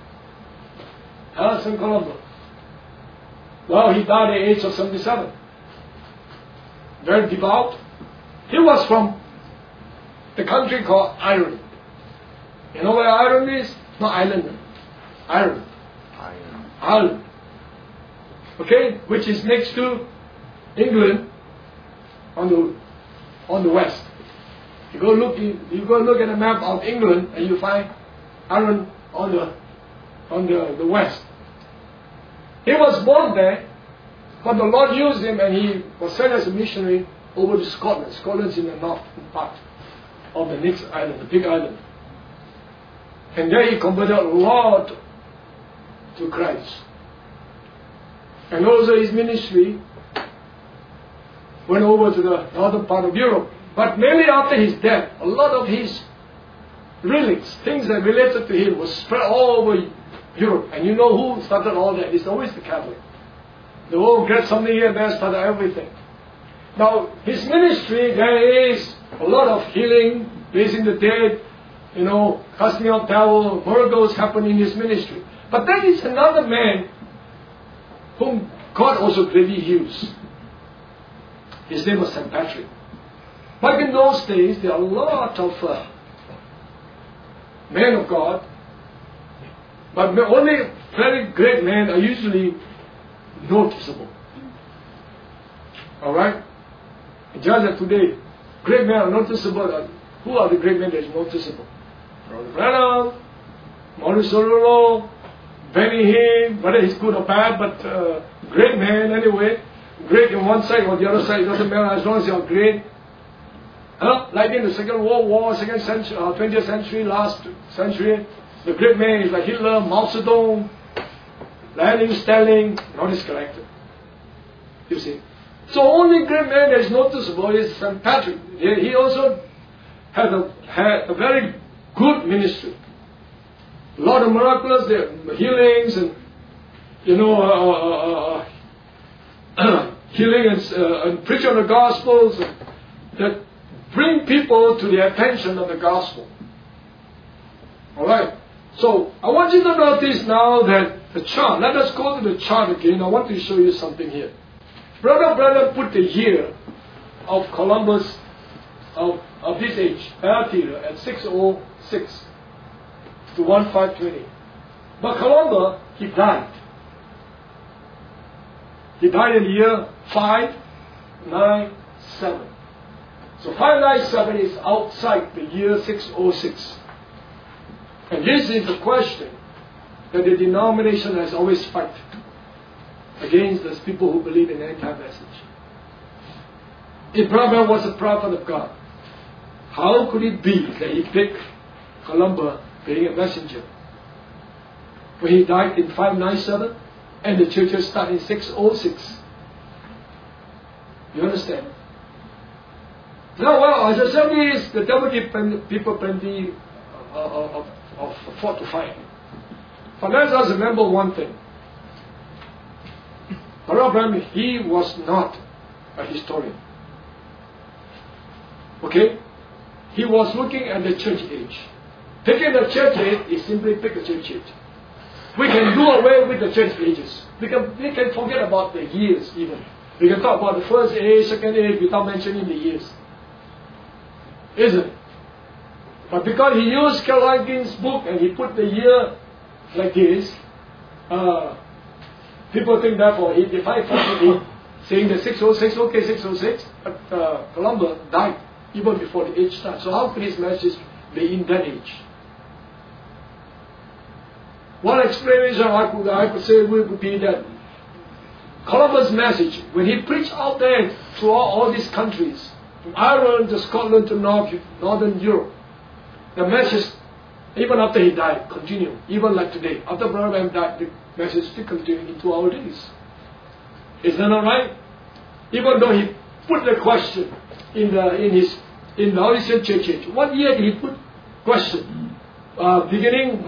St. Columba. Well, he died at the age of 77. Very devout. He was from the country called Ireland. You know where Ireland is? Not Ireland. Ireland. Ireland. Okay? Which is next to England on the west. You go look at a map of England and you find Ireland on the west. He was born there, but the Lord used him and he was sent as a missionary over to Scotland. Scotland's in the north part of the next island, the big island. And there he converted a lot to Christ. And also his ministry went over to the northern part of Europe. But mainly after his death, a lot of his relics, things that related to him, was spread all over Europe. And you know who started all that? It's always the Catholic. They all get something here and there, started everything. Now, his ministry, there is a lot of healing, raising the dead, casting out devils, miracles happen in his ministry. But there is another man whom God also greatly used. His name was St. Patrick. Back in those days, there are a lot of men of God, but only very great men are usually noticeable. Alright? Just as today, great men are noticeable. Who are the great men that is noticeable? Brother Branham, Maurice Orlolo, Benny Hinn, whether he's good or bad, but great man anyway. Great on one side or the other side, it doesn't matter as long as you're great. Like in the Second World War, 20th century, last century, the great man is like Hitler, Mao Zedong, Lenin, Stalin, not his character. You see. So only great man that is noticeable is St. Patrick. He also had a very good ministry. A lot of miracles, healings, and healing and preaching of the Gospels that bring people to the attention of the Gospel. Alright, so I want you to notice now that the chart, let us go to the chart again. I want to show you something here. Brother put the year of Columbus, of this age, at 606 to 1520. But Columbus, he died. He died in the year 597. So 597 is outside the year 606. And this is the question that the denomination has always fought against those people who believe in end-time message. Abraham was a prophet of God. How could it be that he picked Columbus being a messenger? When he died in 597 and the churches started in 606. You understand? Now, well, as I said, is the devil people plenty of fought to fight. But let us remember one thing. Abraham, he was not a historian. Okay? He was looking at the church age. Picking the church age is simply pick the church age. We can do away with the church ages. We can forget about the years even. We can talk about the first age, second age without mentioning the years. Isn't it? But because he used Carol Hygin's book and he put the year like this, people think therefore he defined 48, saying that 606, okay, 606, but Columbus died even before the age started. So how could his message be in that age? One explanation I could say would be that Columbus' message, when he preached out there throughout all these countries, from Ireland to Scotland to Northern Europe, the message, even after he died, continued. Even like today, after Brother Branham died, the message still continued into our days. Is that not right? Even though he put the question in the Laodicean church age, what year did he put question? Beginning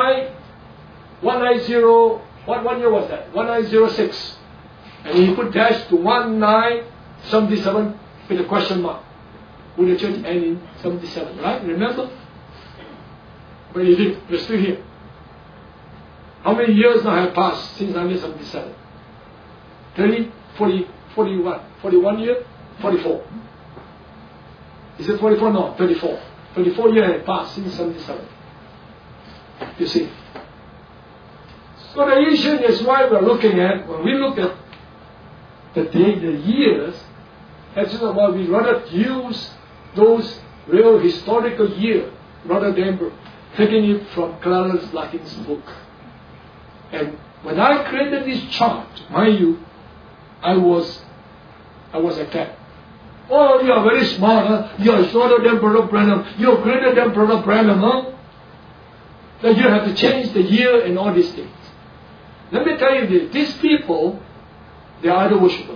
190, what year was that? 1906. And he put dash to 1977, with a question mark. Would the church end in 77, right? Remember? But it did. We're still here. How many years now have passed since 1977? 30, 40, 41. 41 years? 44. Is it 44? No, 34. 34 years have passed since 77. You see. So the issue is why we're looking at, when we look at the years, that's why we rather use those real historical years rather than taking it from Clarence Larkin's book. And when I created this chart, mind you, I was attacked. Oh, you are very smart, huh? You are smarter than Brother Branham. You are greater than Brother Branham, huh? That you have to change the year and all these things. Let me tell you this. These people, they are idol worshippers.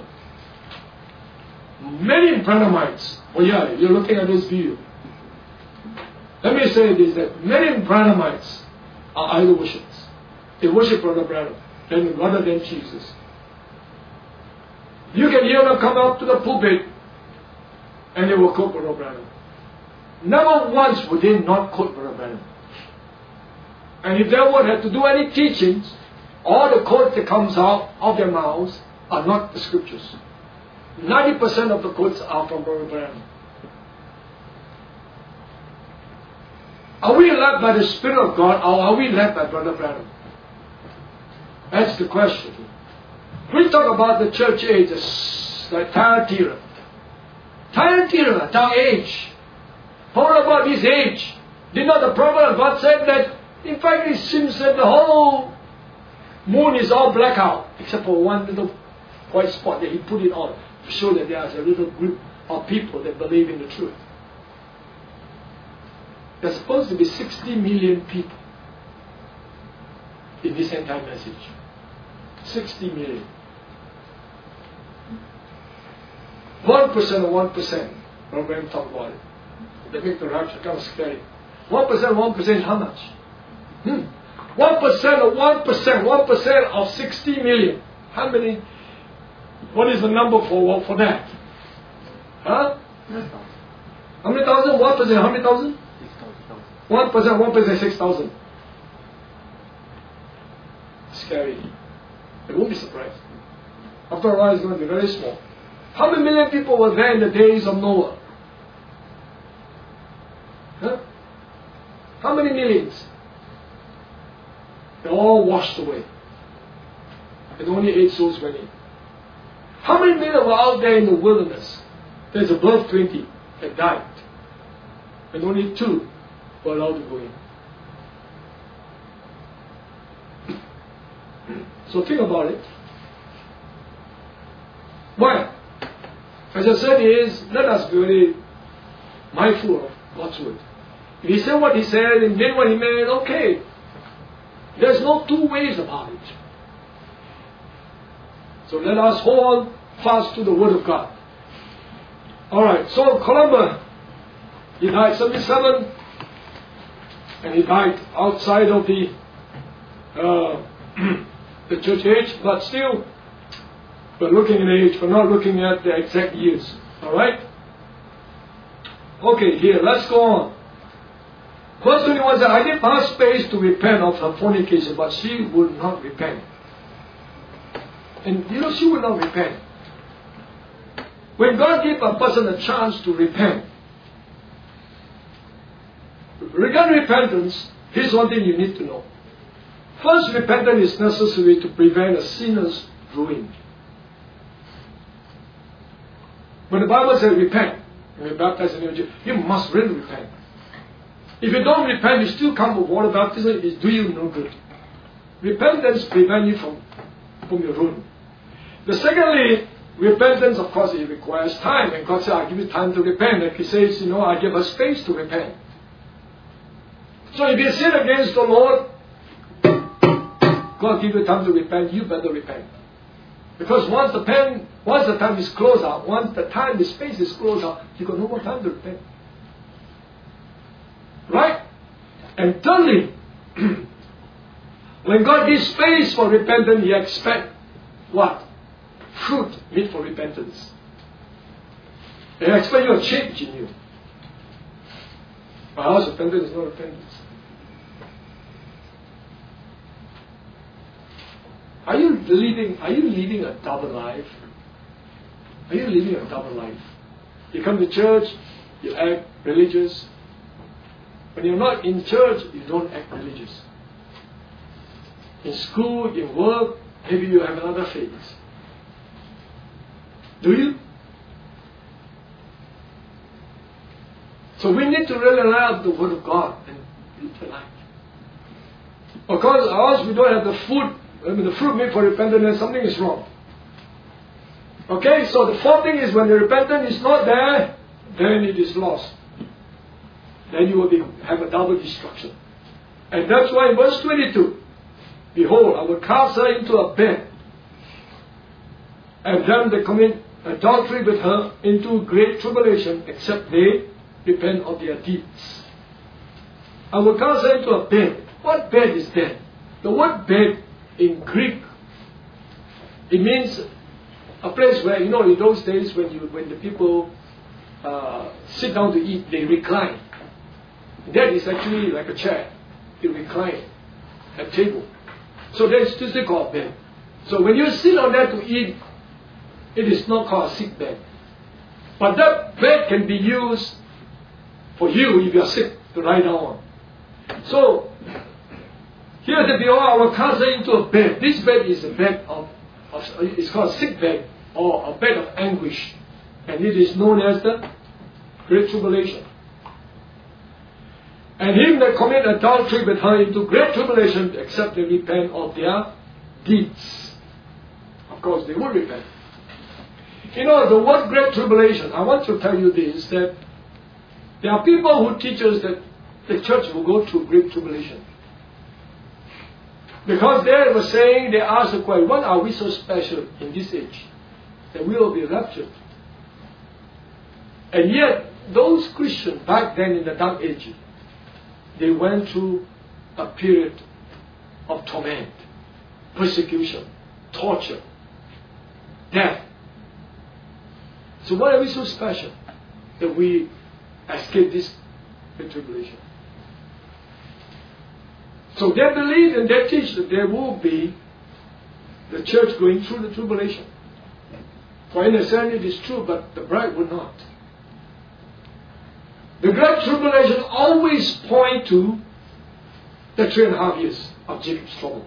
Many Branhamites, oh yeah, you're looking at this video. Let me say this, that many Branhamites are idol worshippers. They worship Brother Branham rather than Jesus. You can hear them come up to the pulpit and they will quote Brother Branham. Never once would they not quote Brother Branham. And if they would have to do any teachings, all the quotes that comes out of their mouths are not the scriptures. 90% of the quotes are from Brother Branham. Are we led by the Spirit of God or are we led by Brother Branham? That's the question. We talk about the church age, the Thyatira. Thyatira, our age. What about this age? Did not the prophet of God said that, in fact, it seems that the whole moon is all black out, except for one little white spot that he put it on to show that there is a little group of people that believe in the truth. There's supposed to be 60 million people in this end time message. 60 million. 1% of 1%. When we talk about it, they make the rapture kind of scary. 1% how much? 1% of 1% of 60 million. How many? What is the number for that? Huh? How many thousand? 1%, how many thousand? 1%, 6,000. Scary. They won't be surprised. After a while, it's going to be very small. How many million people were there in the days of Noah? Huh? How many millions? They all washed away. And only 8 souls went in. How many million were out there in the wilderness? There's above 20 that died. And only 2 were allowed to go in. So think about it. Why? As I said, let us be very mindful of God's word. If he said what he said and did what he meant, okay. There's no two ways about it. So let us hold fast to the word of God. Alright, so Columba, he died 77, and he died outside of the church age, but still, we're looking at age, we're not looking at the exact years. Alright? Okay, here, let's go on. Verse 21 says, I gave her space to repent of her fornication, but she would not repent. And she would not repent. When God gives a person a chance to repent, regarding repentance, here's one thing you need to know. First, repentance is necessary to prevent a sinner's ruin. When the Bible says repent, when you're baptized in the name of Jesus, you must really repent. If you don't repent, you still come with water baptism, it do you no good. Repentance prevents you from your ruin. The secondly, repentance, of course, it requires time. And God said, I'll give you time to repent. Like he says, I give us space to repent. So if you sin against the Lord, God give you time to repent, you better repent. Because once the time is closed out, once the space is closed out, you got no more time to repent. Right? And thirdly, when God gives space for repentance, He expects what? Fruit meet for repentance. They expect you to change in you. But house repentance is not repentance. Are you living a double life? Are you living a double life? You come to church, you act religious. When you're not in church, you don't act religious. In school, in work, maybe you have another faith. Do you? So we need to really learn the Word of God and live the life. Of course, else we don't have the fruit made for repentance, something is wrong. Okay, so the fourth thing is when the repentance is not there, then it is lost. Then you will have a double destruction. And that's why in verse 22, behold, I will cast her into a bed, and then they commit adultery with her into great tribulation, except they repent of their deeds. I will cast her into a bed. What bed is that? The word bed in Greek, it means a place where, in those days when the people sit down to eat, they recline. That is actually like a chair. You recline at table. So that is just called bed. So when you sit on that to eat, it is not called a sick bed. But that bed can be used for you if you are sick to lie down on. So here the behold, I will cast her into a bed. This bed is a bed it's called a sick bed or a bed of anguish. And it is known as the Great Tribulation. And him that commit adultery with her into great tribulation, except they repent of their deeds. Of course, they will repent. The word great tribulation, I want to tell you this, that there are people who teach us that the church will go through great tribulation. Because they were saying, they asked the question, what are we so special in this age that we will be raptured? And yet, those Christians back then in the Dark Ages, they went through a period of torment, persecution, torture, death. So why are we so special that we escape this tribulation? So they believe and they teach that there will be the church going through the tribulation. For in a sense it is true, but the bride will not. The great tribulation always point to the 3.5 years of Jacob's trouble.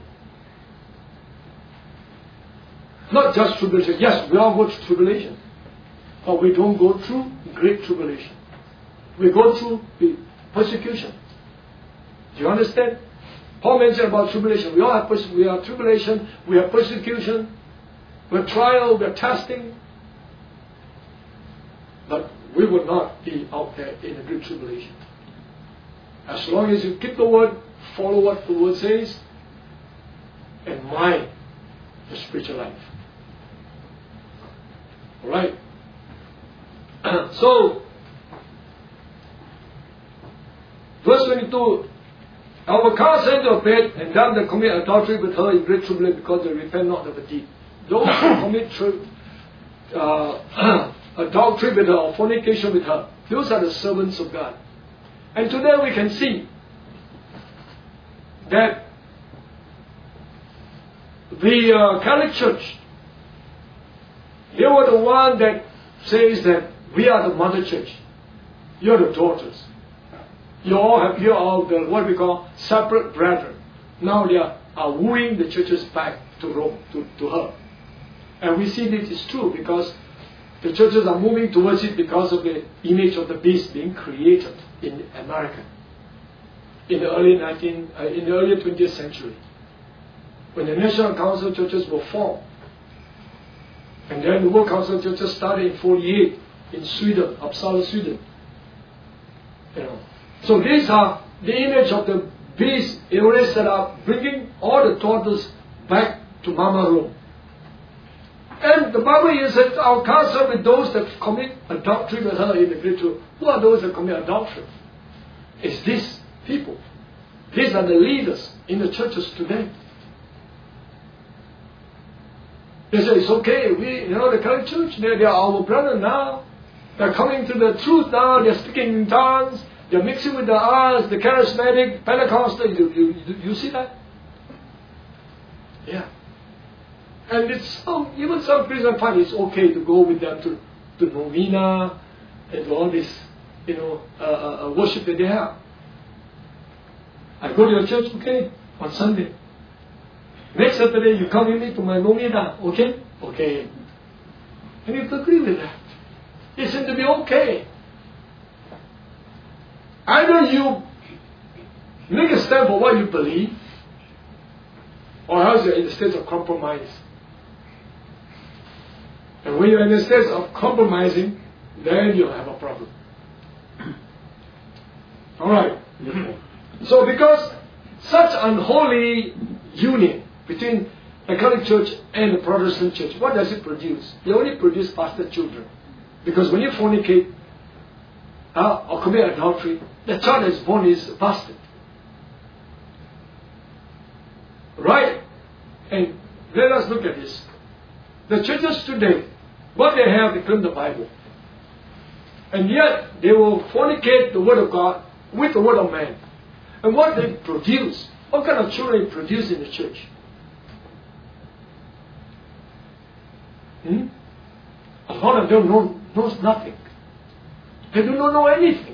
Not just tribulation. Yes, we all go through tribulation. But we don't go through great tribulation. We go through the persecution. Do you understand? Paul mentioned about tribulation. We all have tribulation, we have persecution, we have trial, we have testing. But we will not be out there in a great tribulation. As long as you keep the word, follow what the word says, and mind the spiritual life. Alright? So, verse 22, I will cast her into a bed, and them that commit adultery with her in great tribulation, because they repent not of the deed. Those who commit adultery with her or fornication with her, those are the servants of God. And today we can see that the Catholic Church, they were the one that says that we are the mother church. You're the daughters. You are the what we call separate brethren. Now they are wooing the churches back to Rome, to her. And we see this is true because the churches are moving towards it because of the image of the beast being created in America in the early 20th century, when the National Council churches were formed. And then the World Council churches started in 48 in Sweden, Uppsala, Sweden. So these are the image of the beast erased that are bringing all the daughters back to Mama Rome. And the Bible here says, I'll cast her with those that commit adultery with her in the great tribulation. Who are those that commit adultery? It's these people. These are the leaders in the churches today. They say, it's okay, the Catholic Church, they are our brother now. They're coming to the truth now. They're speaking in tongues. They're mixing with the others, the charismatic, Pentecostal. You see that? Yeah. And even some Christians find it's okay to go with them to novena and to all this, worship that they have. I go to your church, okay, on Sunday. Next Saturday, you come with me to my novena, okay? Okay. And you have to agree with that. It seems to be okay. Either you make a stand for what you believe, or else you're in the state of compromise. And when you're in the state of compromising, then you'll have a problem. Alright. So because such unholy union between the Catholic Church and the Protestant Church, what does it produce? It only produces bastard children. Because when you fornicate or commit adultery, the child that's born is a bastard. Right? And let us look at this. The churches today, what they have, they claim the Bible. And yet, they will fornicate the Word of God with the Word of man. And what they produce, what kind of children they produce in the church? A lot of them knows nothing. They do not know anything.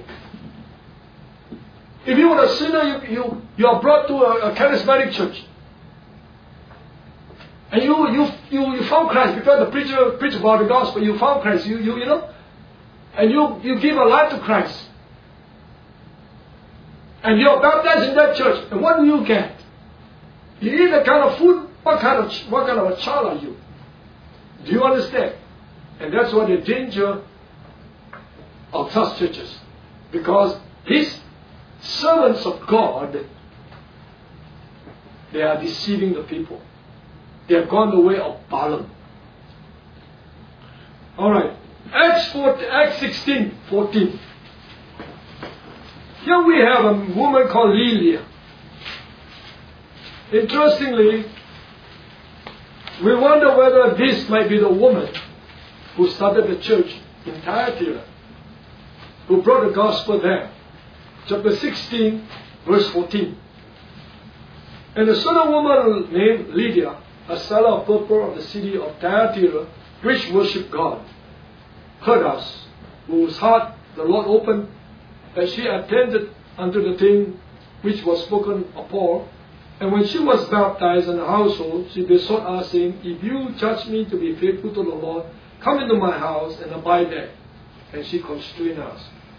If you were a sinner, you are brought to a charismatic church. And you found Christ because the preacher preached about the gospel. You found Christ. You know, and you give a life to Christ. And you are baptized in that church. And what do you get? You eat that kind of food. What kind of a child are you? Do you understand? And that's what the danger of such churches, because these servants of God, they are deceiving the people. They have gone the way of Balaam. Alright. Acts 16:14. Here we have a woman called Lilia. Interestingly, we wonder whether this might be the woman who started the church in Thyatira, who brought the gospel there. Chapter 16, verse 14. And a certain woman named Lydia, a seller of purple of the city of Thyatira, which worshipped God, heard us, whose heart the Lord opened, that she attended unto the thing which was spoken of Paul. And when she was baptized in the household, she besought us, saying, If you judge me to be faithful to the Lord, come into my house and abide there. And she constrained us.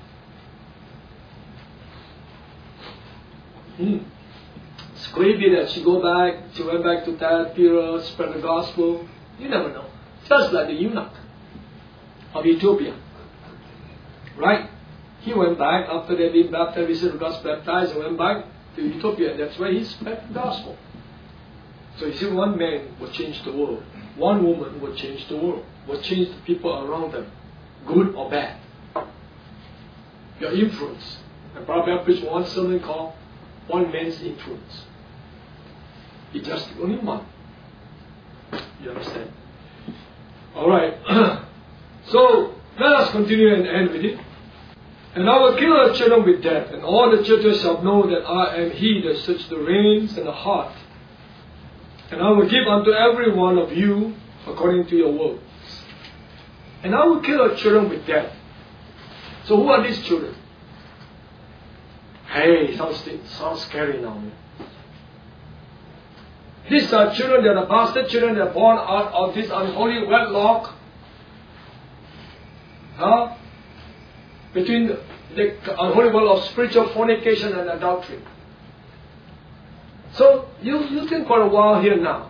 It's creepy that she went back to Thyatira, spread the gospel. You never know. Just like the eunuch of Ethiopia. Right? He went back after they'd been baptized, received the gospel, baptized, and went back to Ethiopia. That's where he spread the gospel. So you see, one man will change the world. One woman will change the world. Will change the people around them. Good or bad. Your influence. And probably I preached one sermon called One Man's Influence. It's just only one. You understand? Alright. So, let us continue and end with it. And I will kill her children with death, and all the churches shall know that I am he that searches the reins and the heart. And I will give unto every one of you according to your works. And I will kill her children with death. So who are these children? Hey, sounds scary now. Man. These are children that are bastard children that are born out of this unholy wedlock. Between the unholy world of spiritual fornication and adultery. So you think for a while here now.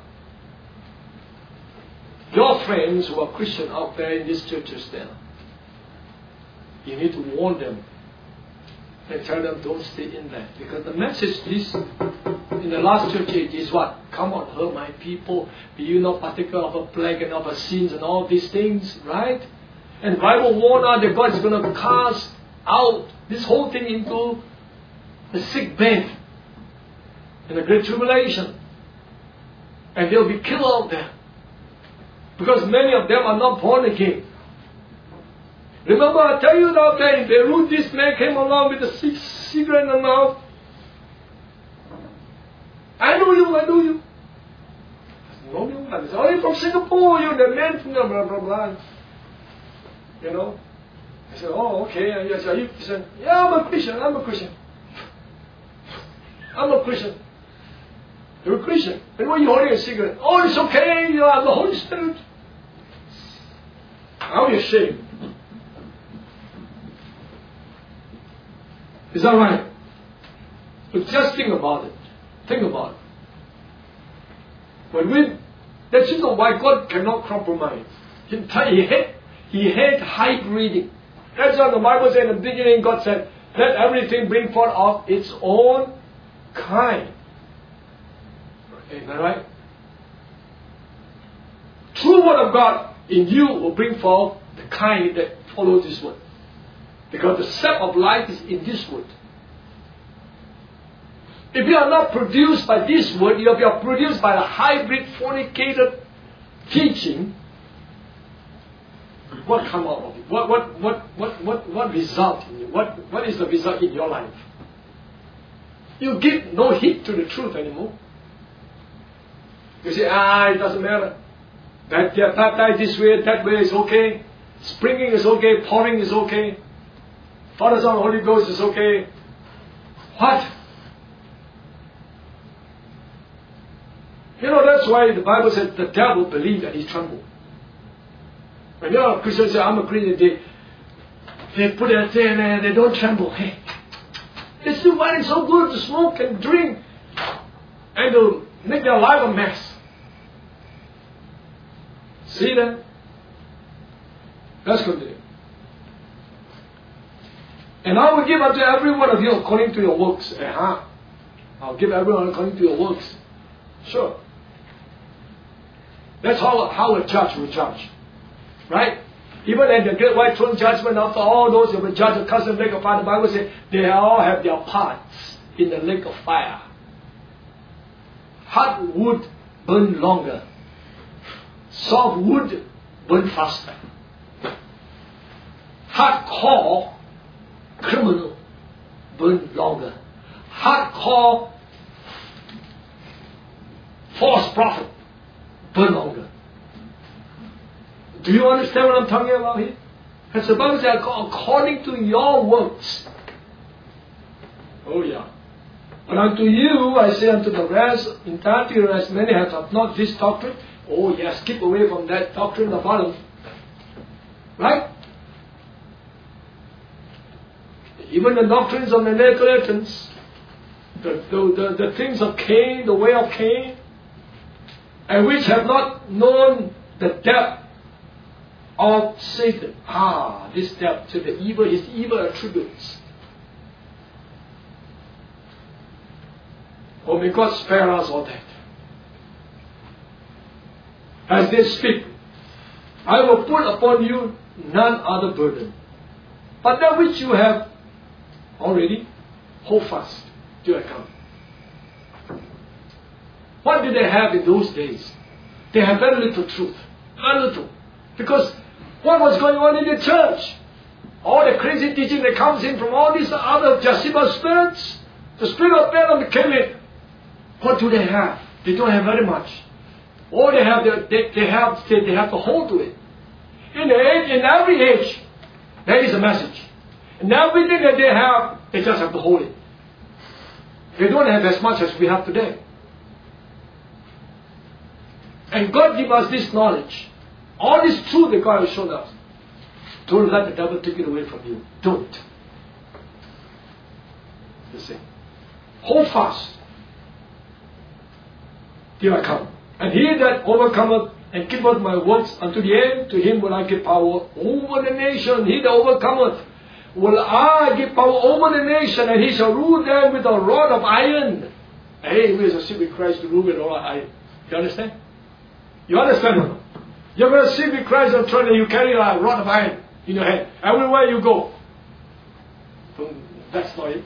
Your friends who are Christian out there in these churches there, you need to warn them and tell them don't stay in there. Because the message is in the last church age is what? Come on, hurt my people. Be you not partaker of a plague and of a sins and all these things, right? And the Bible warned us that God is going to cast out this whole thing into the sick bed in the great tribulation. And they'll be killed out there. Because many of them are not born again. Remember, I tell you that day in Beirut, this man came along with a cigarette in the mouth. I know you. I know you. I said, oh, you're from Singapore. You're the man from blah, blah, blah. You know. I said, oh, okay. And I said, are you Christian? Yeah, I'm a Christian. I'm a Christian. I'm a Christian. You're a Christian. And why are you holding a cigarette? Oh, it's okay. You have the Holy Spirit. I'll be ashamed. Is that right? But just think about it. Think about it. That's the reason why God cannot compromise. He hates hybriding. That's why the Bible said in the beginning, God said, let everything bring forth of its own kind. Is that right? True word of God in you will bring forth the kind that follows this word. Because the sap of life is in this word. If you are not produced by this word, if you are produced by the hybrid fornicated teaching, what come out of it? What result in you? What is the result in your life? You give no heed to the truth anymore. You say, it doesn't matter. That they are baptized this way, that way is okay. Sprinkling is okay, pouring is okay. Father, Son, Holy Ghost is okay. What? You know, that's why the Bible says the devil believed and he trembled. When you know, Christians say, I'm a Christian, they put their thing and they don't tremble. Hey, they still find it so good to smoke and drink and to make their life a mess. See that? Let's continue. And I will give unto every one of you according to your works. I'll give everyone according to your works. Sure. That's how a judge will judge. Right? Even at the great white throne judgment, after all those who will judge the custom lake of fire, the Bible says they all have their parts in the lake of fire. Hard wood burn longer. Soft wood burn faster. Hardcore criminal burn longer. Hardcore false prophet burn longer. Do you understand what I'm talking about here? Because the Bible says, according to your works. Oh yeah. But unto you, I say unto the rest, entirety the rest, many have not this doctrine. Oh yes, keep away from that doctrine of Balaam. Right? Even the doctrines of the Nicolaitans, the things of Cain, the way of Cain, and which have not known the depth of Satan. This depth to the evil, his evil attributes. Oh, may God spare us all that. As they speak, I will put upon you none other burden, but that which you have already, hold fast till I come. What did they have in those days? They had very little truth. Very little. Because what was going on in the church? All the crazy teaching that comes in from all these other Jezebel spirits, the spirit of Balaam and Caleb. What do they have? They don't have very much. All they have, they have to hold to it. In every age, there is a message. And everything that they have, they just have to hold it. They don't have as much as we have today. And God give us this knowledge. All this truth that God has shown us. Don't let the devil take it away from you. Don't. You see. Hold fast. Till I come. And he that overcometh and keepeth my works unto the end, to him will I give power over the nation. He that overcometh will I give power over the nation, and he shall rule them with a rod of iron. Hey, we shall sit with Christ to rule with all iron. You understand? You understand or not? You're going to sit with Christ on throne and you carry a rod of iron in your hand. Everywhere you go. That's not it.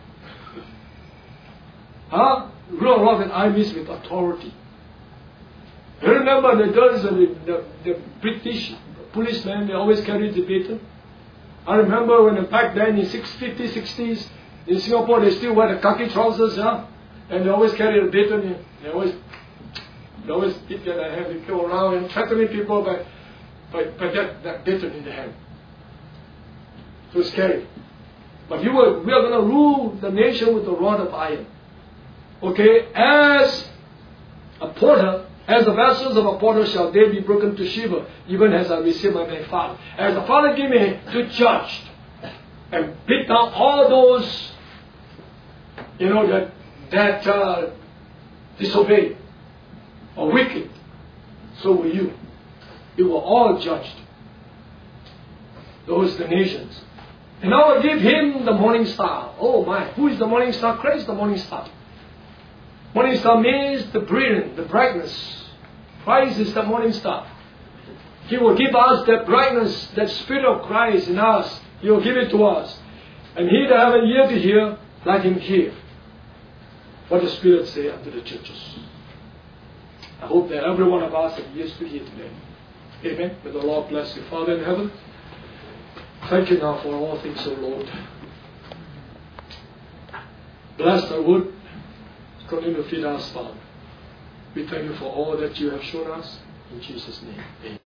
Rod and iron means with authority. You remember the British policemen, they always carried the baton? I remember when back then in 50s, 60s, in Singapore, they still wear the khaki trousers, yeah? And they always carry a baton. They always hit their hand. They go around and threatening people by that baton in the hand. It was scary. But we are going to rule the nation with a rod of iron. Okay, as a potter, as the vessels of a potter shall they be broken to shiver, even as I received my Father. As the Father gave me to judge and beat down all those, that disobey or wicked, so will you. You were all judged. Those the nations. And I will give him the morning star. Oh my, who is the morning star? Christ is the morning star. Morning star means the brilliant, the brightness. Christ is the morning star. He will give us that brightness, that Spirit of Christ in us. He will give it to us. And he that have an ear to hear, let him hear what the Spirit say unto the churches. I hope that every one of us have ears to hear today. Amen. May the Lord bless you. Father in heaven, thank you now for all things, O Lord. Bless the word. Continue to feed us, Father. We thank you for all that you have shown us. In Jesus' name, amen.